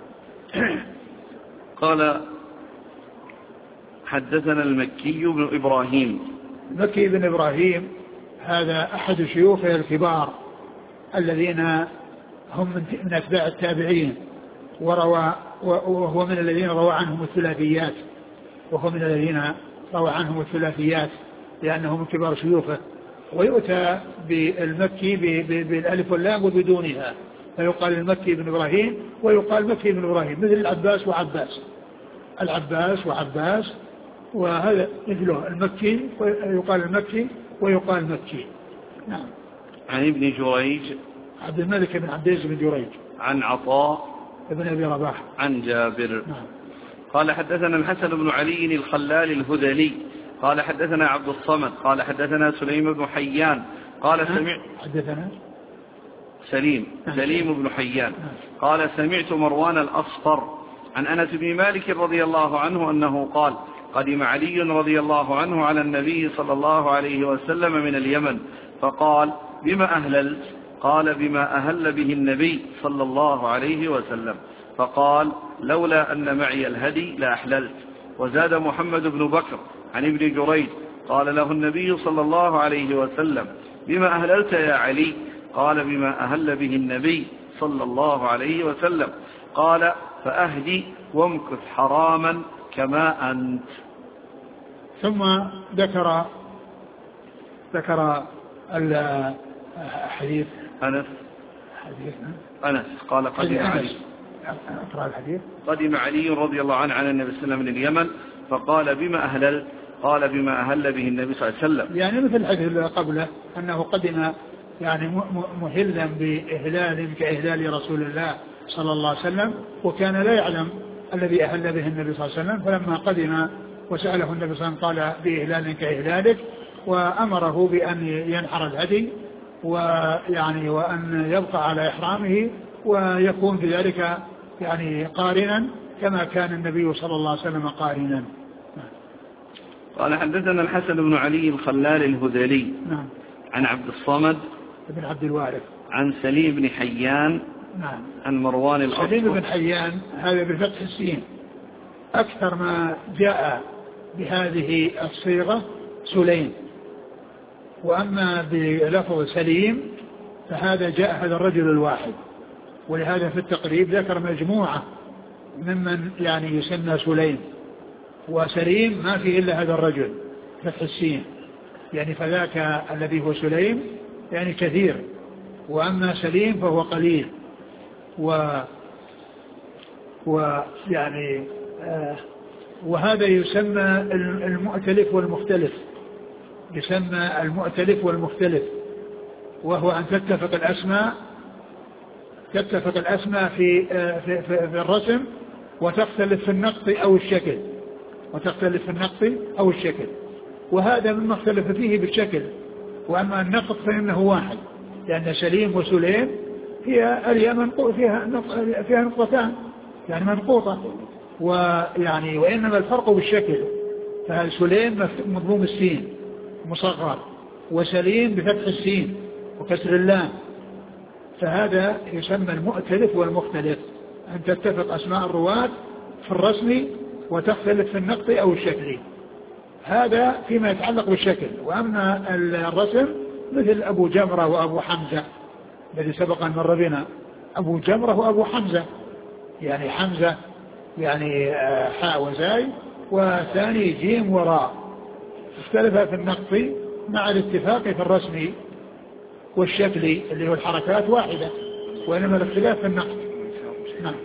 قال حدثنا المكي بن إبراهيم. المكي بن إبراهيم هذا أحد شيوخه الكبار الذين هم من أتباع التابعين، وروى وهو من الذين روى عنهم الثلاثيات وهو من الذين روى عنهم الثلاثيات لأنه من كبار شيوخه. ويؤتى بالمكي بالألف واللام وبدونها، فيقال المكي بن إبراهيم ويقال مكي بن إبراهيم مثل العباس وعباس، العباس وعباس، وهذا مثله المكي ويقال المكي ويقال مكي. نعم. عن ابن جريج عبد الملك بن عبد العزيز بن جريج. عن عطاء ابن أبي رباح. عن جابر. نعم. قال حدثنا الحسن بن علي الخلال الهذلي قال حدثنا عبد الصمد قال حدثنا سليم بن حيان قال سمعت حدثنا سليم سليم بن حيان قال سمعت مروان الأصفر عن أنس بن مالك رضي الله عنه أنه قال قدم علي رضي الله عنه على النبي صلى الله عليه وسلم من اليمن فقال بما أهللت؟ قال بما أهل به النبي صلى الله عليه وسلم. فقال لولا أن معي الهدي لأحللت. وزاد محمد بن بكر عن ابن جريج قال له النبي صلى الله عليه وسلم بما أهللت يا علي؟ قال بما أهل به النبي صلى الله عليه وسلم. قال فأهدي وامكث حراما كما أنت. ثم ذكر ذكر الحديث أنس حديث أنس قال قدم علي أقرأ الحديث قدم علي رضي الله عنه على النبي صلى الله عليه وسلم من اليمن فقال بما أهللت؟ قال بما أهل به النبي صلى الله عليه وسلم. يعني مثل الحديث اللي قبله أنه قدم يعني مهلا بإهلال كإهلال رسول الله صلى الله عليه وسلم وكان لا يعلم الذي أهل به النبي صلى الله عليه وسلم فلما قدم وسأله النبي صلى الله عليه وسلم قال بإهلال كإهلالك وأمره بأن ينحر الهدي ويعني وأن يبقى على إحرامه ويكون في ذلك يعني قارنا كما كان النبي صلى الله عليه وسلم قارنا. قال حدثنا الحسن بن علي الخلال الهذلي نعم. عن عبد الصمد بن عبد الوارث عن سليم بن حيان نعم. عن مروان الأصفر. سليم بن حيان هذا بفتح السين أكثر ما جاء بهذه الصيغة سليم وأما بلفظ سليم فهذا جاء هذا الرجل الواحد ولهذا في التقريب ذكر مجموعة ممن يعني يسمى سليم وسليم ما فيه إلا هذا الرجل فتح السين يعني فذاك الذي هو سليم يعني كثير وأما سليم فهو قليل و ويعني آه وهذا يسمى المؤتلف والمختلف يسمى المؤتلف والمختلف وهو أن تتفق الأسماء تتفق الأسماء في, آه في, في, في الرسم وتختلف في النقط أو الشكل وتختلف في النقط أو الشكل وهذا مما اختلف فيه بالشكل وأما النقط فإنه واحد لأن سليم وسليم هي اليمن فيها فيها نقطتان يعني منقوطة ويعني وإنما الفرق بالشكل فسليم مضموم السين مصغر وسليم بفتح السين وكسر اللام فهذا يسمى المؤتلف والمختلف أن تتفق أسماء الرواة في الرسم وتختلف في النقط أو الشكل هذا فيما يتعلق بالشكل وأما الرسم مثل أبو جمرة وأبو حمزة الذي سبق أن مر بنا أبو جمرة وأبو حمزة يعني حمزة يعني حاء وزاي وثاني جيم وراء اختلف في النقط مع الاتفاق في الرسم والشكل اللي هو الحركات واحدة وإنما الاختلاف في النقط. نعم.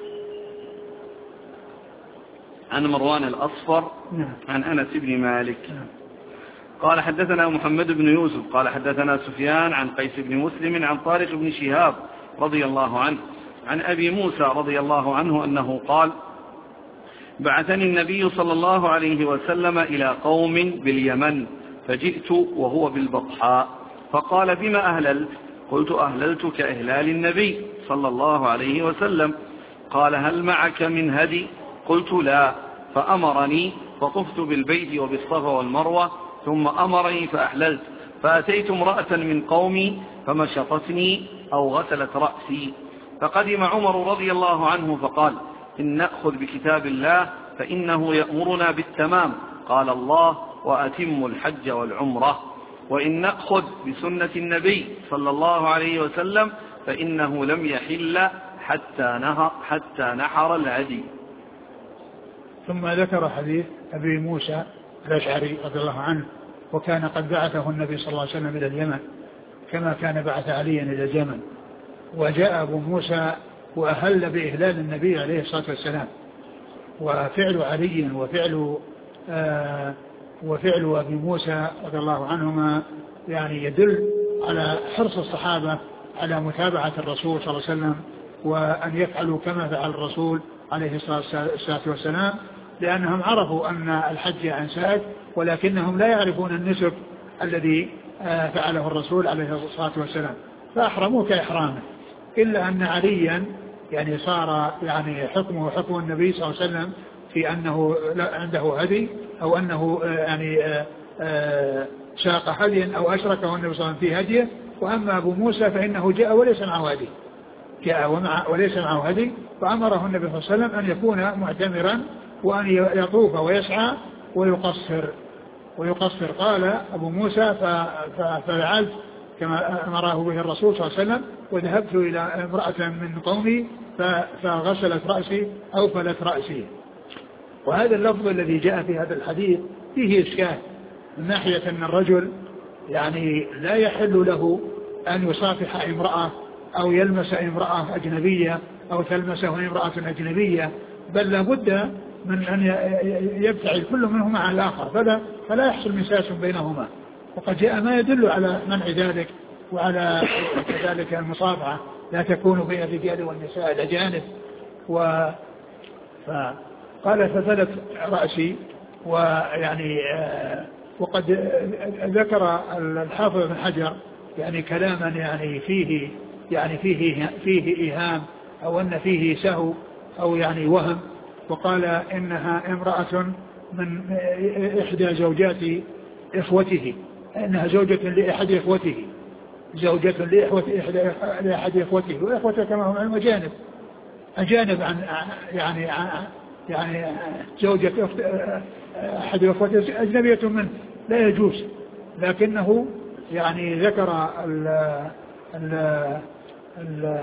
عن مروان الأصفر نعم. عن أنس بن مالك نعم. قال حدثنا محمد بن يوسف قال حدثنا سفيان عن قيس بن مسلم عن طارق بن شهاب رضي الله عنه عن أبي موسى رضي الله عنه أنه قال بعثني النبي صلى الله عليه وسلم إلى قوم باليمن فجئت وهو بالبطحاء فقال بما أهللت؟ قلت أهللت كإهلال النبي صلى الله عليه وسلم. قال هل معك من هدي؟ قلت لا. فأمرني فطفت بالبيت وبالصفا والمروة ثم أمرني فأحللت فأتيت امرأة من قومي فمشطتني أو غسلت رأسي فقدم عمر رضي الله عنه فقال إن نأخذ بكتاب الله فإنه يأمرنا بالتمام قال الله وأتم الحج والعمرة وإن نأخذ بسنة النبي صلى الله عليه وسلم فإنه لم يحل حتى نهر, حتى نحر الهدي. ثم ذكر حديث أبي موسى الأشعري رضي الله عنه وكان قد بعثه النبي صلى الله عليه وسلم إلى اليمن كما كان بعث عليا إلى اليمن وجاء أبو موسى وأهل بإهلال النبي عليه الصلاة والسلام وفعل علي وفعل آه وفعل أبي موسى رضي الله عنهما يعني يدل على حرص الصحابة على متابعة الرسول صلى الله عليه وسلم وأن يفعلوا كما فعل الرسول عليه الصلاة والسلام، لأنهم عرفوا أن الحج أنساك ولكنهم لا يعرفون النسك الذي فعله الرسول عليه الصلاة والسلام، فأحرموا كإحرامه، إلا أن عليا يعني صار يعني حكمه حكم النبي صلى الله عليه وسلم في أنه عنده هدي أو أنه يعني ساق هديا أو أشركه النبي صلى الله عليه وسلم في هديه. وأما أبو موسى فإنه جاء وليس معه هدي، جاء وليس معه هدي، فأمره النبي صلى الله عليه وسلم أن يكون معتمرا وأن يطوف ويسعى ويقصر ويقصر قال أبو موسى ففعلت كما أمره به الرسول صلى الله عليه وسلم، وذهبت إلى امرأة من قومي فغسلت رأسي أو فلت رأسي. وهذا اللفظ الذي جاء في هذا الحديث فيه إشكال من ناحية أن الرجل يعني لا يحل له أن يصافح امرأة أو يلمس امرأة أجنبية أو تلمسه امرأة أجنبية، بل لابد من أن يبتعد كل منهما عن الآخر فلا, فلا يحصل مساس بينهما. وقد جاء ما يدل على منع ذلك وعلى كذلك المصافحة لا تكون بين الرجال والنساء الأجانب. و فقال ففلت رأسي. ويعني وقد ذكر الحافظ بن حجر يعني كلاما يعني فيه يعني فيه فيه إيهام أو أن فيه سهو أو يعني وهم، وقال إنها امرأة من إحدى زوجات إخوته، إنها زوجة لأحد إخوته، زوجة لأحد إخوته، وإخوته كما هم أجانب أجانب عن يعني يعني زوجة أحد إخوته أجنبية منه لا يجوز. لكنه يعني ذكر ال ال ال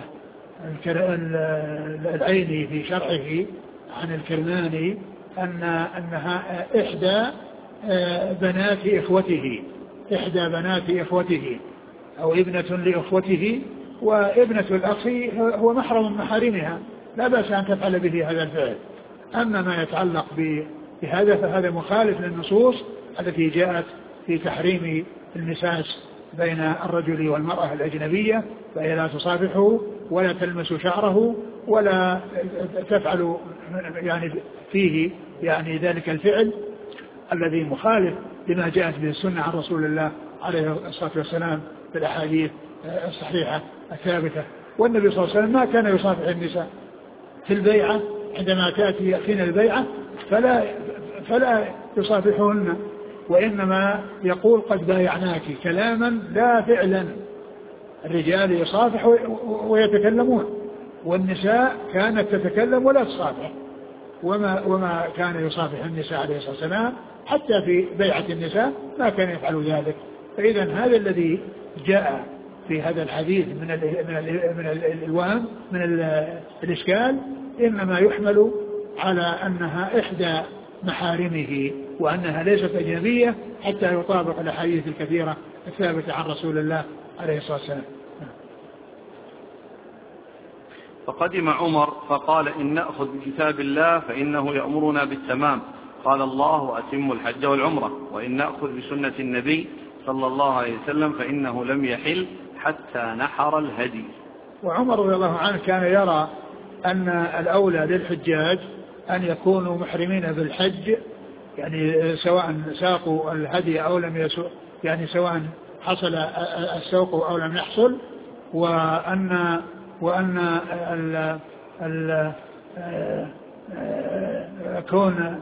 العيني في شرحه عن الكرماني أن أنها إحدى بنات إخوته، إحدى بنات إخوته أو ابنة لإخوته، وابنة الأخ هو محرم من محارمها لا بأس أن تفعل به هذا الفعل. أما ما يتعلق بهذا فهذا مخالف للنصوص التي جاءت في تحريم المساس بين الرجل والمرأة الأجنبية، فهي لا تصافحه ولا تلمس شعره ولا تفعل يعني فيه يعني ذلك الفعل الذي مخالف لما جاءت به السنة عن رسول الله عليه الصلاة والسلام في الأحاديث الصحيحة الثابتة. والنبي صلى الله عليه وسلم ما كان يصافح النساء في البيعة، عندما تأتي يأتينا البيعة فلا, فلا يصافحهن، وإنما يقول قد بايعناك كلاما لا فعلا. الرجال يصافح ويتكلمون، والنساء كانت تتكلم ولا تصافح، وما, وما كان يصافح النساء عليه الصلاة والسلام حتى في بيعة النساء ما كان يفعل ذلك. فإذا هذا الذي جاء في هذا الحديث من ال من ال من ال الوهم من ال الإشكال إنما يحمل على أنها إحدى محارمه وأنها ليست أجنبية حتى يطابق الأحاديث الكثيرة الثابتة عن رسول الله عليه الصلاة والسلام. فقدم عمر فقال إن نأخذ بكتاب الله فإنه يأمرنا بالتمام، قال الله أتم الحج والعمرة، وإن نأخذ بسنة النبي صلى الله عليه وسلم فإنه لم يحل حتى نحر الهدي. وعمر رضي الله عنه كان يرى أن الأولى للحجاج أن يكونوا محرمين بالحج، يعني سواء ساقوا الهدي أو لم يسوق، يعني سواء حصل السوق أو لم يحصل، وأن وأن ال ال كون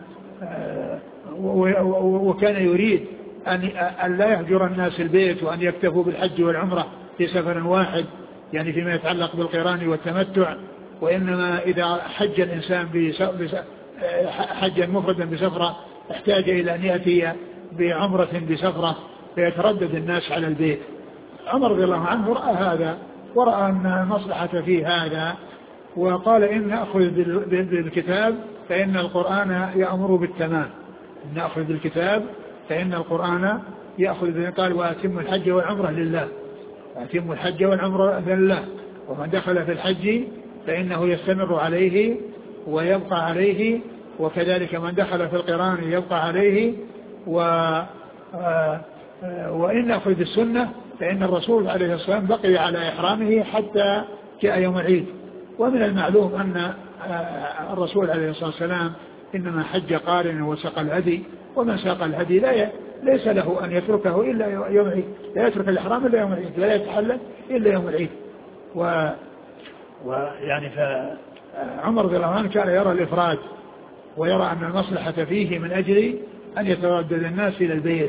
وكان يريد أن لا يهجر الناس البيت وأن يكتفوا بالحج والعمرة في سفر واحد، يعني فيما يتعلق بالقران والتمتع. وإنما إذا حج الإنسان حجا مفردا بسفرة احتاج إلى أن يأتي بعمرة بسفرة فيتردد الناس على البيت. عمر رضي الله عنه رأى هذا ورأى أن المصلحة في هذا، وقال إن نأخذ بالكتاب فإن القرآن يأمر بالتمام، نأخذ بالكتاب فإن القرآن يأخذ بالكتاب. قال وأتم الحج والعمرة لله، وأتم الحج والعمرة لله، ومن دخل في الحج فإنه يستمر عليه ويبقى عليه، وكذلك من دخل في القران يبقى عليه. و وإن نأخذ بالسنة فإن الرسول عليه الصلاة والسلام بقي على إحرامه حتى جاء يوم العيد. ومن المعلوم أن الرسول عليه الصلاة والسلام إنما حج قارنا وساق الهدي، ومن ساق الهدي لا ليس له أن يتركه إلا يوم العيد، لا يترك الإحرام إلا يوم العيد، ولا يتحلل إلا يوم العيد. و ويعني فعمر رضي الله عنه كان يرى الإفراد ويرى أن المصلحة فيه من أجل أن يتردد الناس إلى البيت.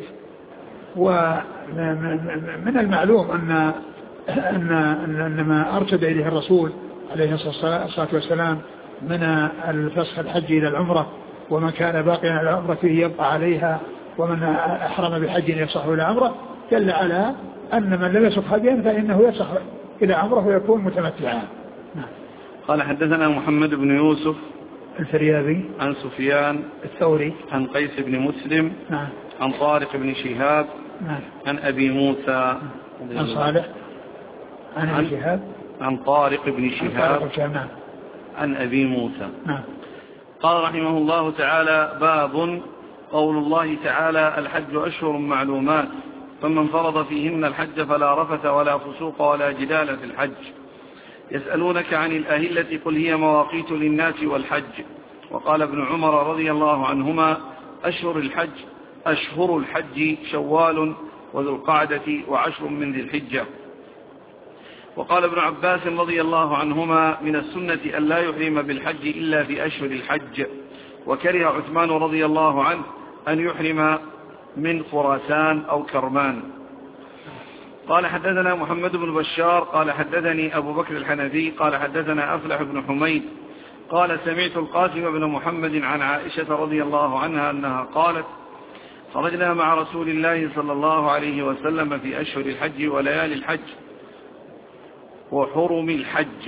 ومن المعلوم أن أن ما أرشد إليه الرسول عليه الصلاة والسلام من الفسخ الحج إلى العمرة، ومن كان باقيا على العمرة يبقى عليها، ومن أحرم بحج يفسخ إلى عمرة، دل على أن من لم يفسخ حجا فإنه يفسخ إلى عمرة ويكون متمتعا. قال حدثنا محمد بن يوسف الفريابي عن سفيان الثوري عن قيس بن مسلم نعم. عن طارق بن شهاب نعم. عن أبي موسى عن صالح عن أبي شهاب عن طارق بن شهاب نعم. عن أبي موسى نعم. قال رحمه الله تعالى: باب قول الله تعالى: الحج أشهر معلومات، فمن فرض فيهن الحج فلا رفث ولا فسوق ولا جدال في الحج. يسألونك عن الأهلة قل هي مواقيت للناس والحج. وقال ابن عمر رضي الله عنهما: أشهر الحج أشهر الحج شوال وذو القعدة وعشر من ذي الحجة. وقال ابن عباس رضي الله عنهما: من السنة أن لا يحرم بالحج إلا في أشهر الحج. وكره عثمان رضي الله عنه أن يحرم من خراسان أو كرمان. قال حدثنا محمد بن بشار قال حدثني أبو بكر الحنفي قال حدثنا أفلح بن حميد قال سمعت القاسم بن محمد عن عائشة رضي الله عنها أنها قالت: خرجنا مع رسول الله صلى الله عليه وسلم في أشهر الحج وليالي الحج وحرم الحج،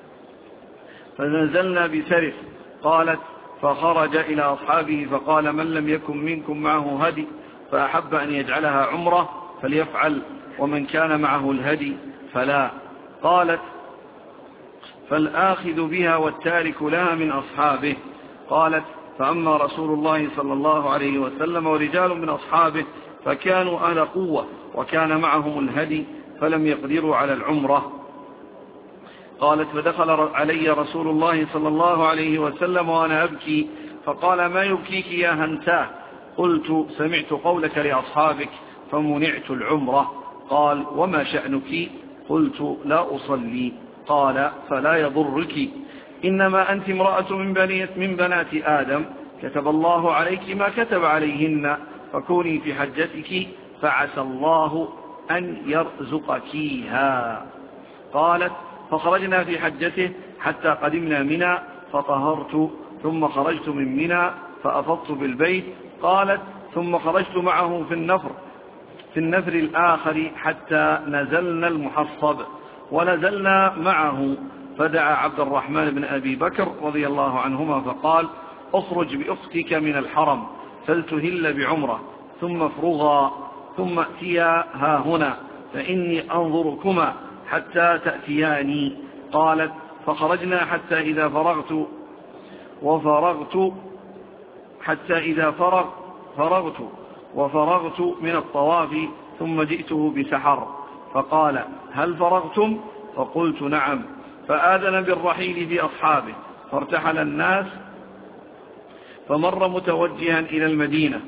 فنزلنا بسرف. قالت: فخرج إلى أصحابه فقال: من لم يكن منكم معه هدي فأحب أن يجعلها عمرة فليفعل، ومن كان معه الهدي فلا. قالت: فالآخذ بها والتارك لها من أصحابه. قالت: فأما رسول الله صلى الله عليه وسلم ورجال من أصحابه فكانوا أهل قوة وكان معهم الهدي فلم يقدروا على العمرة. قالت: فدخل علي رسول الله صلى الله عليه وسلم وأنا أبكي فقال: ما يبكيك يا هنتاه؟ قلت: سمعت قولك لأصحابك فمنعت العمرة. قال: وما شأنك؟ قلت: لا أصلي. قال: فلا يضرك، إنما أنت امرأة من, من بنات آدم، كتب الله عليك ما كتب عليهن، فكوني في حجتك فعسى الله أن يرزقكيها. قالت: فخرجنا في حجته حتى قدمنا منى فطهرت، ثم خرجت من منى فأفضت بالبيت. قالت: ثم خرجت معه في النفر في النفر الآخر حتى نزلنا المحصب، ونزلنا معه فدعا عبد الرحمن بن أبي بكر رضي الله عنهما فقال: اخرج بأختك من الحرم فلتهل بعمرة ثم افرغا ثم ائتيا ها هنا فإني أنظركما حتى تأتياني. قالت: فخرجنا حتى إذا فرغت وفرغت حتى إذا فرغ فرغت وفرغت من الطواف ثم جئته بسحر فقال: هل فرغتم؟ فقلت: نعم. فآذن بالرحيل في أصحابه فارتحل الناس، فمر متوجها إلى المدينة.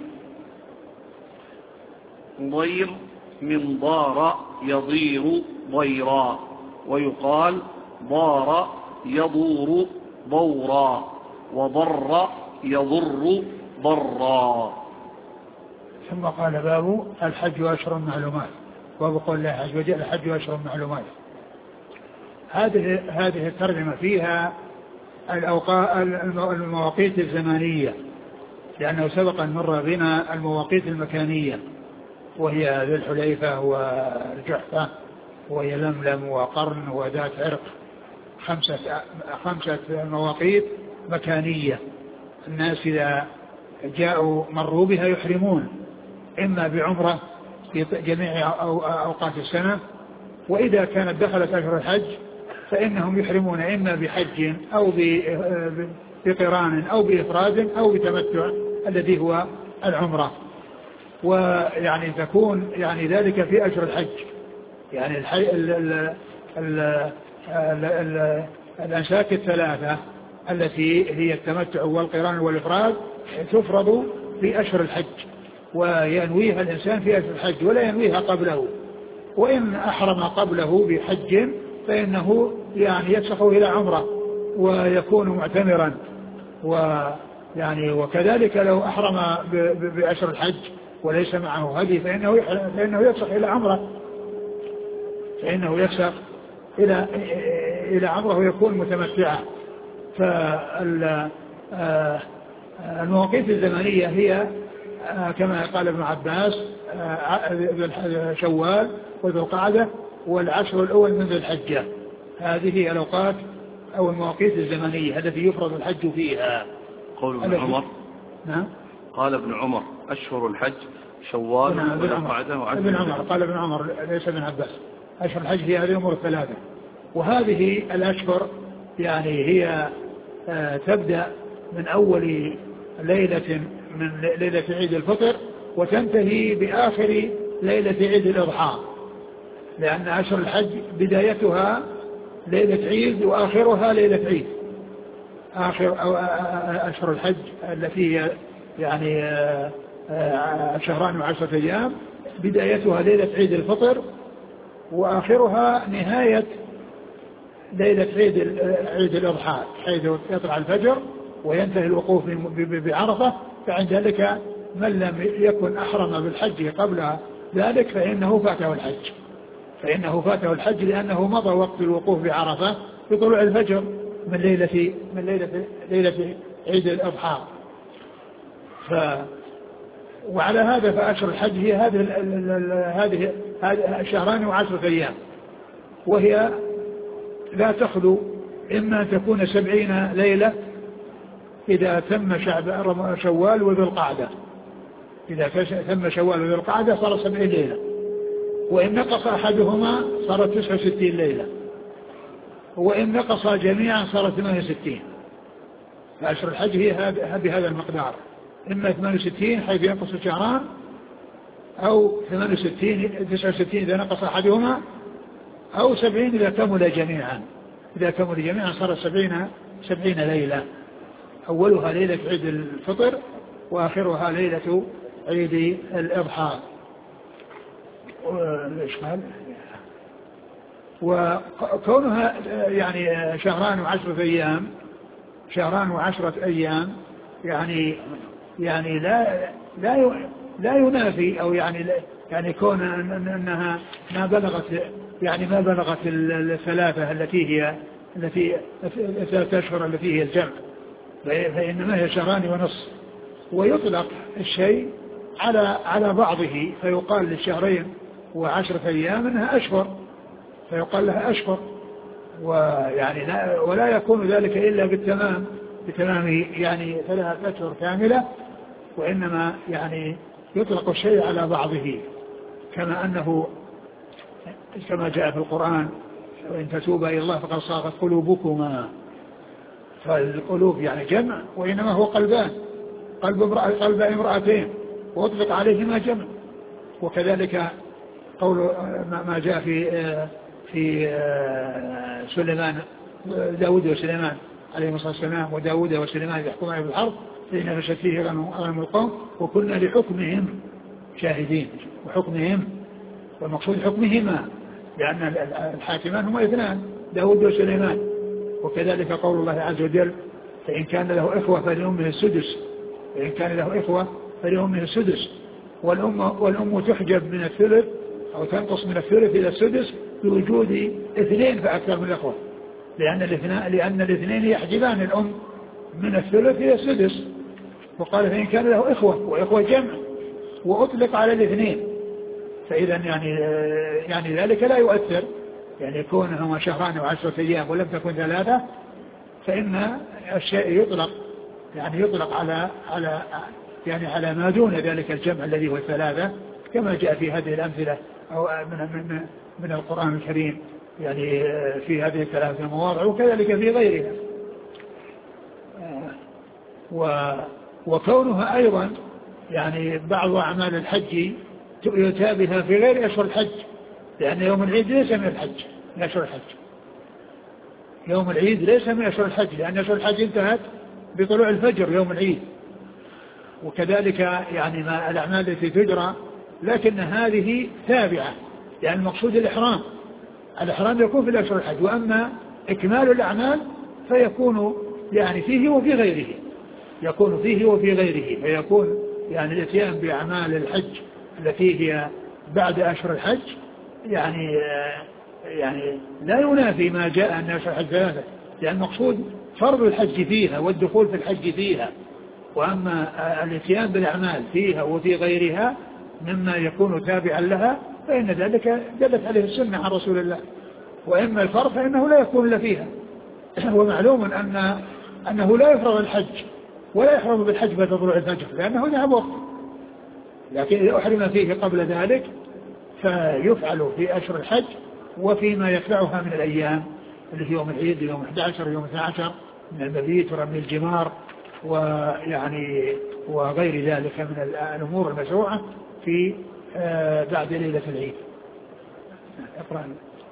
ضير من ضار يضير ضيرا، ويقال ضار يضور ضورا، وضر يضر ضرا. ثم قال: باب الحج أشهر معلومات. باب قول الله عز وجل: الحج أشهر معلومات. هذه هذه الترجمة فيها المواقيت الزمانية، لأنه سبق أن مر بنا المواقيت المكانية، وهي ذي الحليفة والجحفة وهي لملم وقرن وذات عرق، خمسة خمسة مواقيت مكانية. الناس إذا جاءوا مروا بها يحرمون إما بعمرة في جميع أوقات السنة، وإذا كانت دخلت أشهر الحج فإنهم يحرمون إما بحج أو بقران أو بإفراد أو بتمتع الذي هو العمرة. ويعني تكون يعني ذلك في أشهر الحج، يعني الحي ال ال ال ال ال الأنساك الثلاثة التي هي التمتع والقران والإفراد تفرض في أشهر الحج، وينويها الإنسان في أشهر الحج ولا ينويها قبله، وإن أحرم قبله بحج فإنه يعني يفسخ إلى عمرة ويكون معتمرا. ويعني وكذلك لو أحرم بأشهر الحج وليس معه هدي فإنه فإنه يفسخ إلى عمرة فإنه يفسخ إلى إلى عمره ويكون متمتعا. فالمواقيت الزمنية هي كما قال ابن عباس شوال وذو القعدة والعشر الأول من ذي الحجة، هذه هي الأوقات أو المواقيت الزمنية التي يفرض الحج فيها. قول ابن عمر. نعم. قال ابن عمر أشهر الحج شوال وذو القعدة وعشر. ابن عمر قال ابن عمر ليس ابن عباس. أشهر الحج هي هذه الأمور الثلاثة، وهذه الأشهر يعني هي آه تبدأ من أول ليلة من ليلة عيد الفطر وتنتهي بآخر ليلة عيد الأضحى، لأن أشهر الحج بدايتها ليلة عيد وآخرها ليلة عيد. آخر أشهر الحج التي هي يعني آه آه شهران وعشرة أيام بدايتها ليلة عيد الفطر وآخرها نهاية ليلة عيد عيد الأضحى حيث يطلع الفجر وينتهي الوقوف بعرفة. فعند ذلك من لم يكن أحرم بالحج قبل ذلك فإنه فاته الحج فإنه فاته الحج لأنه مضى وقت الوقوف بعرفة بطلوع الفجر من ليلة من ليلة ليلة عيد الأضحى. ف وعلى هذا فأشهر الحج هي هذه هذه هذه شهران وعشرة أيام، وهي لا تخلو إما أن تكون سبعين ليلة إذا تم شعب شوال وذو القعدة، إذا تم شوال وذو القعدة صار سبعين ليلة، وإن نقص أحدهما صارت تسعة وستين ليلة، وإن نقص جميعا صارت ثمانية وستين. فأشهر الحج هي بهذا المقدار، إما ثمانية وستين حيث ينقص شهران أو ثمانية وستين تسعة وستين إذا نقص أحدهما أو سبعين إذا كمل جميعا. إذا كمل جميعا صار سبعين سبعين ليلة، أولها ليلة عيد الفطر وآخرها ليلة عيد الأضحى. وكونها يعني شهران وعشرة أيام شهران وعشرة أيام يعني يعني لا لا لا ينافي أو يعني يعني كون أنها ما بلغت يعني ما بلغت الثلاثة التي هي التي الثلاثة أشهر التي هي الجمع، فإنما هي شهران ونصف. ويطلق الشيء على على بعضه فيقال للشهرين وعشرة أيام أنها أشهر فيقال لها أشهر، ويعني لا ولا يكون ذلك إلا بالتمام بتمام يعني ثلاثة أشهر كاملة، وإنما يعني يطلق الشيء على بعضه كما أنه كما جاء في القرآن وإن تتوبا إلى الله فقد صاغت قلوبكما. فالقلوب يعني جمع وإنما هو قلبان، قلب امرأة قلب امرأتين وأطلق عليهما جمع. وكذلك قول ما جاء في في سليمان داود وسليمان عليه الصلاة والسلام وداود وسليمان يحكمان بالحرب فإن فشت فيه غنم القوم وكنا لحكمهم شاهدين. وحكمهم والمقصود حكمهما لأن الحاكمان هما اثنان داود وسليمان. وكذلك قول الله عز وجل فإن كان له إخوة فلأمه السدس فإن كان له إخوة فلأمه السدس والأم, والأم تحجب من الثلث أو تنقص من الثلث إلى السدس بوجود اثنين فأكثر من الأخوة، لأن الاثنين لأن الاثنين يحجبان الأم من الثلث إلى السدس. وقال فإن كان له إخوة وإخوة جمع وأطلق على الاثنين، فإذا يعني يعني ذلك لا يؤثر يعني كونهما شهران وعشرة أيام ولم تكن ثلاثة، فإن الشيء يطلق يعني يطلق على على يعني على ما دون ذلك الجمع الذي هو الثلاثة كما جاء في هذه الأمثلة أو من من من القرآن الكريم يعني في هذه الثلاثة مواضع وكذلك في غيرها. وكونها أيضا يعني بعض أعمال الحج يتابها في غير أشهر الحج، لأن يوم العيد ليس من الحج من أشهر الحج. يوم العيد ليس من أشهر الحج، لأن أشهر الحج انتهت بطلوع الفجر يوم العيد. وكذلك يعني ما الأعمال التي تجرى، لكن هذه تابعة، لأن المقصود الإحرام. الإحرام يكون في الأشهر الحج، وأما إكمال الأعمال فيكون يعني فيه وفي غيره، يكون فيه وفي غيره، فيكون يعني الاتيان بأعمال الحج التي هي بعد أشهر الحج يعني يعني لا ينافي ما جاء أن أشهر الحج ثلاثة، لأن المقصود فرض الحج فيها والدخول في الحج فيها. وأما الاتيان بالأعمال فيها وفي غيرها مما يكون تابعا لها فإن ذلك دلت عليه السنة عن رسول الله. وإما الفرض فإنه لا يكون إلا فيها. ومعلوم أن أنه لا يفرض الحج ولا يحرم بالحج بعد طلوع الفجر لأنه ذهب وقت، لكن إذا أحرم فيه قبل ذلك فيفعل في أشهر الحج وفيما يتبعها من الأيام اللي في يوم العيد، يوم أحد عشر يوم اثني عشر من المبيت ورمي الجمار ويعني وغير ذلك من الأمور المشروعة في بعد ليلة العيد. اقرأ.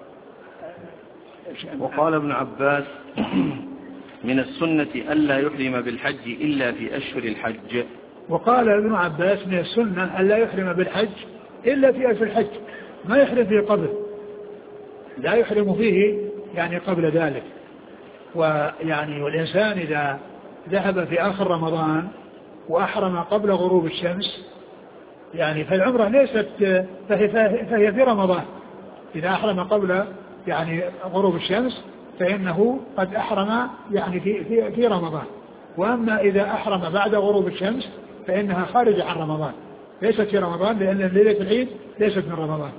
وقال ابن عباس من السنة ألا يحرم بالحج إلا في أشهر الحج. وقال ابن عباس من السنة ألا يحرم بالحج إلا في أشهر الحج، ما يحرم فيه قبل، لا يحرم فيه يعني قبل ذلك. ويعني والإنسان إذا ذهب في آخر رمضان وأحرم قبل غروب الشمس يعني فالعمرة ليست فهي, فهي في رمضان. إذا أحرم قبل يعني غروب الشمس فإنه قد أحرم يعني في, في, في رمضان. وأما إذا أحرم بعد غروب الشمس فإنها خارج عن رمضان، ليست في رمضان، لأن ليلة العيد ليست من رمضان.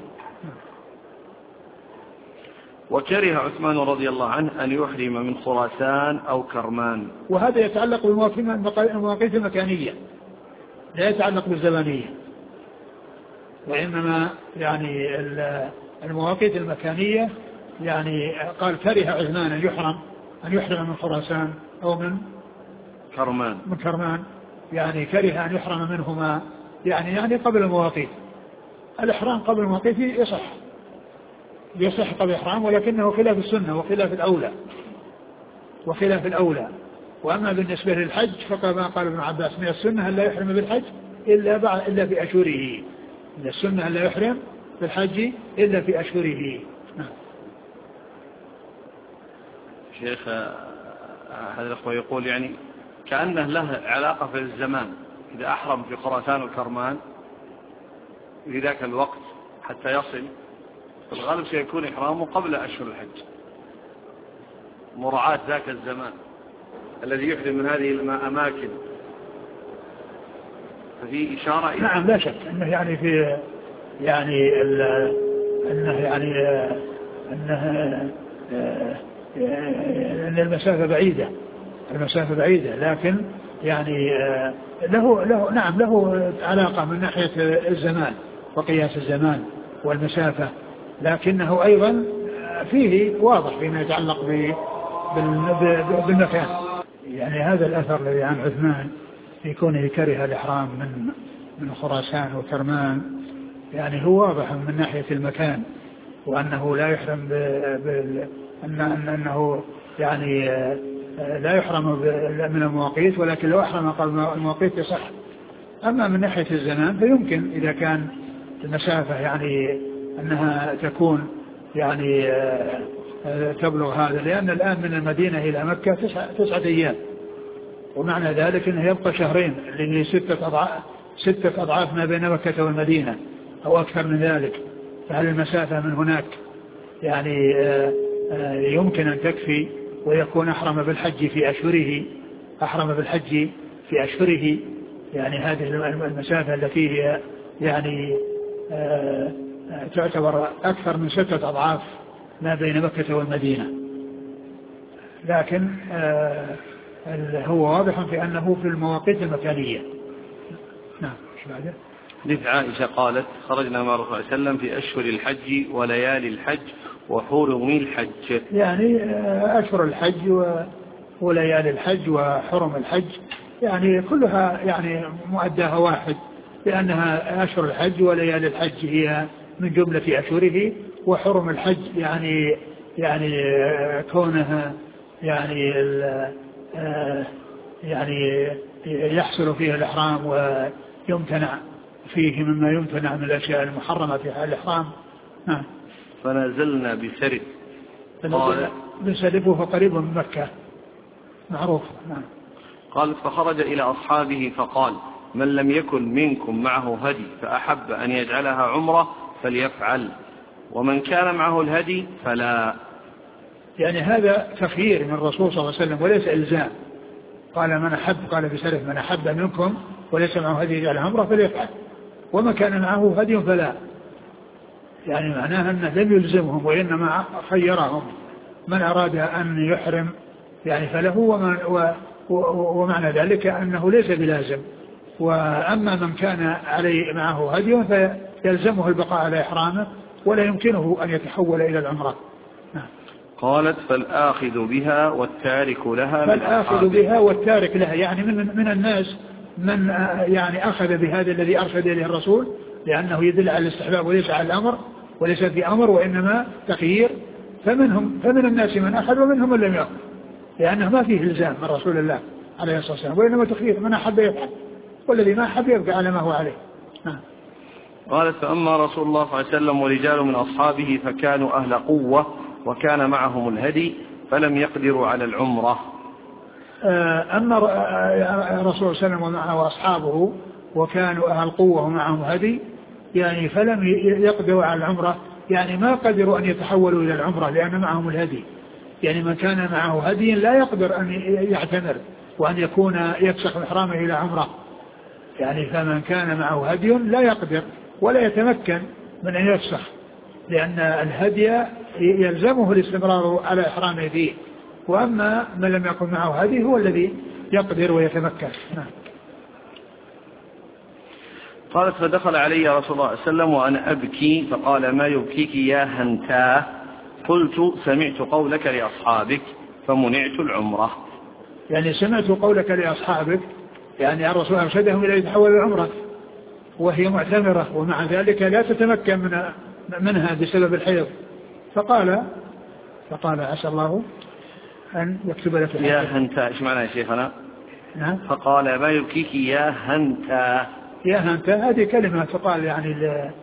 وكره عثمان رضي الله عنه أن يحرم من خراسان أو كرمان. وهذا يتعلق بالمواقيت المكانية لا يتعلق بالزمانية، وإنما يعني المواقيت المكانية يعني قال كره عثمان أن يحرم أن يحرم من خراسان أو من كرمان من كرمان يعني كره أن يحرم منهما يعني يعني قبل المواقيت. الإحرام قبل المواقيت يصح يصح قبل الإحرام، ولكنه خلاف السنة وخلاف الأولى وخلاف الأولى. وأما بالنسبة للحج فكما قال ابن عباس من السنة أن لا يحرم بالحج إلا بعد إلا في أشهره، من السنة أن لا يحرم بالحج إلا في أشهره. شيخ هذا الأخوة يقول يعني كأنه له علاقة في الزمان، إذا أحرم في خراسان وكرمان في ذاك الوقت حتى يصل في الغالب سيكون إحرامه قبل أشهر الحج، مراعاة ذاك الزمان الذي يحرم من هذه الأماكن. ففي إشارة إلى نعم لا شك أنه يعني في يعني أنه يعني أنه أن المسافة بعيدة المسافة بعيدة لكن يعني له له نعم له علاقة من ناحية الزمان وقياس الزمان والمسافة، لكنه أيضا فيه واضح فيما يتعلق بالمكان. يعني هذا الأثر الذي عن عثمان في كونه كره الإحرام من من خراسان وكرمان يعني هو واضح من ناحية المكان، وأنه لا يحرم بال أن أنه يعني لا يحرم من المواقيت، ولكن لو أحرم قبل المواقيت يصح. أما من ناحية الزمان فيمكن إذا كان المسافة يعني أنها تكون يعني تبلغ هذا، لأن الآن من المدينة إلى مكة تسعة, تسعة أيام، ومعنى ذلك أنه يبقى شهرين اللي هي ستة أضعاف ستة أضعاف ما بين مكة والمدينة أو أكثر من ذلك. فهل المسافة من هناك يعني يمكن أن تكفي ويكون أحرم بالحج في أشهره أحرم بالحج في أشهره يعني هذه المسافة التي هي يعني تعتبر أكثر من ستة أضعاف ما بين مكة والمدينة. لكن هو واضح في أنه في المواقيت المكانية. نعم. ايش بعده؟ حديث عائشة قالت خرجنا مع الرسول صلى الله عليه وسلم في أشهر الحج وليالي الحج وحرم الحج. يعني أشهر الحج وليالي الحج وحرم الحج يعني كلها يعني مؤداها واحد، لأنها أشهر الحج وليالي الحج هي من جملة أشهره، وحرم الحج يعني يعني كونها يعني يعني يحصل فيه الإحرام ويمتنع فيه مما يمتنع من الأشياء المحرمة في الإحرام. نعم. فنزلنا بسرب. قال بسرب فقريب من مكة معروف. نعم. قال فخرج إلى أصحابه فقال من لم يكن منكم معه هدي فأحب أن يجعلها عمرة فليفعل ومن كان معه الهدي فلا. يعني هذا تخيير من الرسول صلى الله عليه وسلم وليس إلزام. قال من أحب قال بسرف من أحب منكم وليس معه هدي يجعلها عمرة فليفعل وما كان معه هدي فلا. يعني معناها أنه لم يلزمهم وإنما خيرهم من أراد أن يحرم يعني فله ومن و ومعنى ذلك أنه ليس بلازم. وأما من كان عليه معه هدي فيلزمه البقاء على إحرامه ولا يمكنه أن يتحول إلى العمرة. قالت فالآخذ بها والتارك لها. فالآخذ بها والتارك لها يعني من, من الناس من يعني أخذ بهذا الذي أرشد إليه الرسول لأنه يدل على الاستحباب وليس على الأمر وليس في أمر وإنما تخيير. فمنهم فمن الناس من أخذ ومنهم من لم يأخذ لأنه ما فيه إلزام من رسول الله عليه الصلاة والسلام وإنما تخيير من أحب يفعل والذي ما أحب يبقى على ما هو عليه. قالت فأما رسول الله صلى الله عليه وسلم ورجال من أصحابه فكانوا أهل قوة وكان معهم الهدي فلم يقدروا على العمرة. أما رسول الله صلى الله عليه وسلم ومعه أصحابه وكانوا أهل قوة ومعهم هدي يعني فلم يقدروا على العمرة يعني ما قدروا أن يتحولوا إلى العمرة لأن معهم الهدي. يعني من كان معه هدي لا يقدر أن يعتمر وأن يكون يفسخ إحرامه إلى عمرة. يعني فمن كان معه هدي لا يقدر ولا يتمكن من أن يفسخ لأن الهدي يلزمه الاستمرار على إحرامه فيه. وأما من لم يكن معه هدي هو الذي يقدر ويتمكن. نعم. قالت فدخل علي رسول الله صلى الله عليه وسلم وأنا أبكي فقال ما يبكيك يا هنتاه قلت سمعت قولك لأصحابك فمنعت العمرة. يعني سمعت قولك لأصحابك يعني الرسول أرشدهم إلى يتحول العمرة وهي معتمرة ومع ذلك لا تتمكن من منها بسبب الحيض. فقال فقال عسى الله أن يكتب لك يا هنتا. إيش معنى يا شيخنا؟ نعم. فقال ما يبكيك يا هنتا. يا هنتا هذه كلمة تقال يعني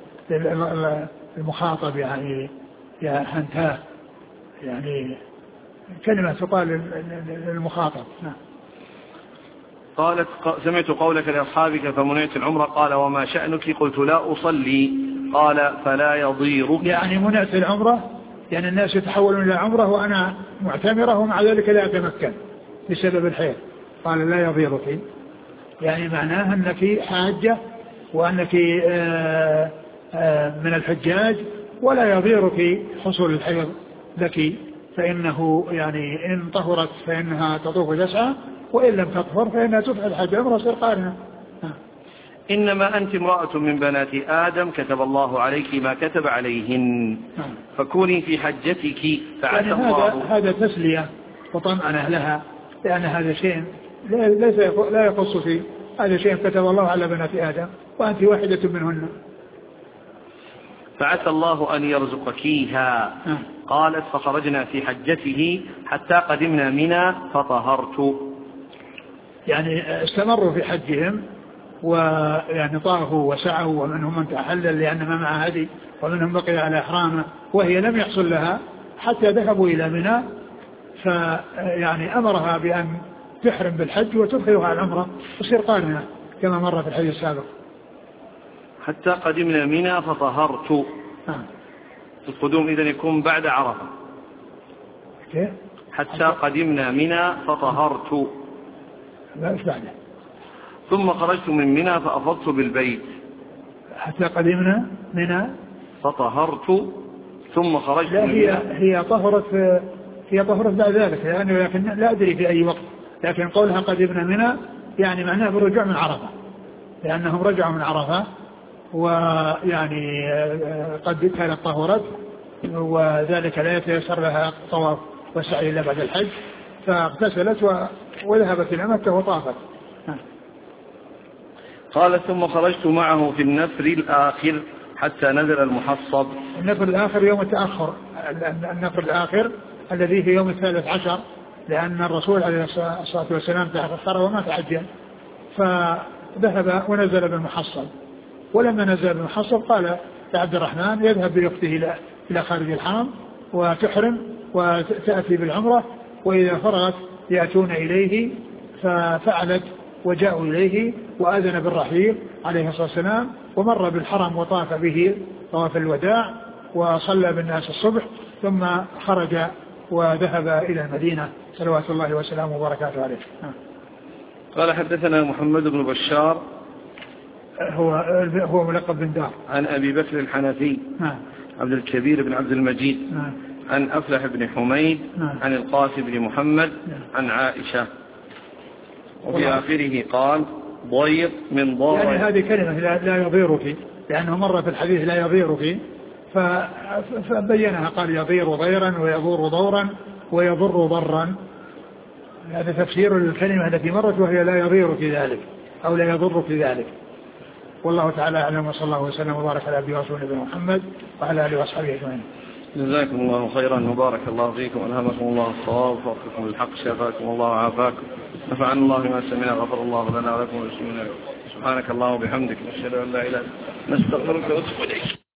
للمخاطب يعني يا هنتا يعني كلمة تقال للمخاطب. نعم. قالت سمعت قولك لأصحابك فمنعت العمرة قال وما شأنك قلت لا أصلي قال فلا يضيرك. يعني منعت العمرة يعني الناس يتحولون إلى عمرة وأنا معتمرة ومع ذلك لا أتمكن بسبب الحيض. قال لا يضيرك يعني معناها أنك حاجة وأنك آآ آآ من الحجاج ولا يضيرك حصول الحيض لك فإنه يعني إن طهرت فإنها تطوف تسعى وإن لم تطهر فإنها تفعل حج عمرة صير قارنة. إنما أنت امرأة من بنات آدم كتب الله عليك ما كتب عليهن فكوني في حجتك فعسى يعني الله. هذا هذا تسلية وطمأنة لها لأن هذا شيء ليس لا يخص فيه هذا شيء كتب الله على بنات آدم وأنت واحدة منهن. فعسى الله أن يرزقكيها. قالت فخرجنا في حجته حتى قدمنا منى فطهرت. يعني استمروا في حجهم ويعني طافوا وسعوا ومنهم من تحلل لأن ما معه هدي ومنهم بقي على إحرامه وهي لم يحصل لها حتى ذهبوا إلى منى فيعني أمرها بأن تحرم بالحج وتدخلها على العمرة وتصير قارنة كما مر في الحديث السابق. حتى قدمنا منى فطهرت. آه. القدوم إذن يكون بعد عرفة. كيف؟ حتى قدمنا منى فطهرت. لا إيش بعده؟ ثم خرجت من منى فأفضت بالبيت. حتى قدمنا منى فطهرت ثم خرجت لا من هي منى. هي طهرت هي طهرت بعد ذلك يعني لكن لا أدري في أي وقت لكن قولها قدمنا منى يعني معناه بالرجوع من عرفة لأنهم رجعوا من عرفة ويعني قد كانت طهرت وذلك لا يتيسر لها طواف وسعي إلا بعد الحج فاغتسلت وذهبت إلى مكة وطافت. قال ثم خرجت معه في النفر الآخر حتى نزل المحصب. النفر الآخر يوم التأخر، النفر الآخر الذي في يوم الثالث عشر، لأن الرسول عليه الصلاة والسلام تأخر وما تعجل، فذهب ونزل بالمحصب. ولما نزل بالمحصب قال لعبد الرحمن يذهب بأخته إلى خارج الحرم وتحرم وتأتي بالعمرة، وإذا فرغت يأتون إليه. ففعلت وجاءوا إليه وآذن بالرحيل عليه الصلاة والسلام، ومر بالحرم وطاف به طواف الوداع وصلى بالناس الصبح، ثم خرج وذهب إلى المدينة صلوات الله وسلامه وبركاته عليه. قال حدثنا محمد بن بشار هو هو ملقب بن دار عن أبي بكر الحنفي عبد الكبير بن عبد المجيد عن أفلح بن حميد عن القاسم بن محمد عن عائشة، وفي آخره قال ضير من ضار. يعني هذه كلمة لا, لا يضيرك، لأنه مر في الحديث لا يضيرك، فبينها قال يضير ضيرا ويضر ضورا ويضر ضرا. هذا تفسير الكلمة التي مرت وهي لا يضير في ذلك أو لا يضر في ذلك. والله تعالى أعلم، وصلى الله وسلم وبارك على عبده ورسوله محمد وعلى آله وأصحابه أجمعين. جزاكم الله خيرا وبارك الله فيكم، ألهمكم الله الصواب ووفقكم للحق، شفاكم الله وعافاكم، نفعنا الله بما سمعنا، غفر الله لنا ولكم وللمسلمين. سبحانك اللهم وبحمدك، نشهد أن لا إله إلا أنت، نستغفرك ونتوب إليك.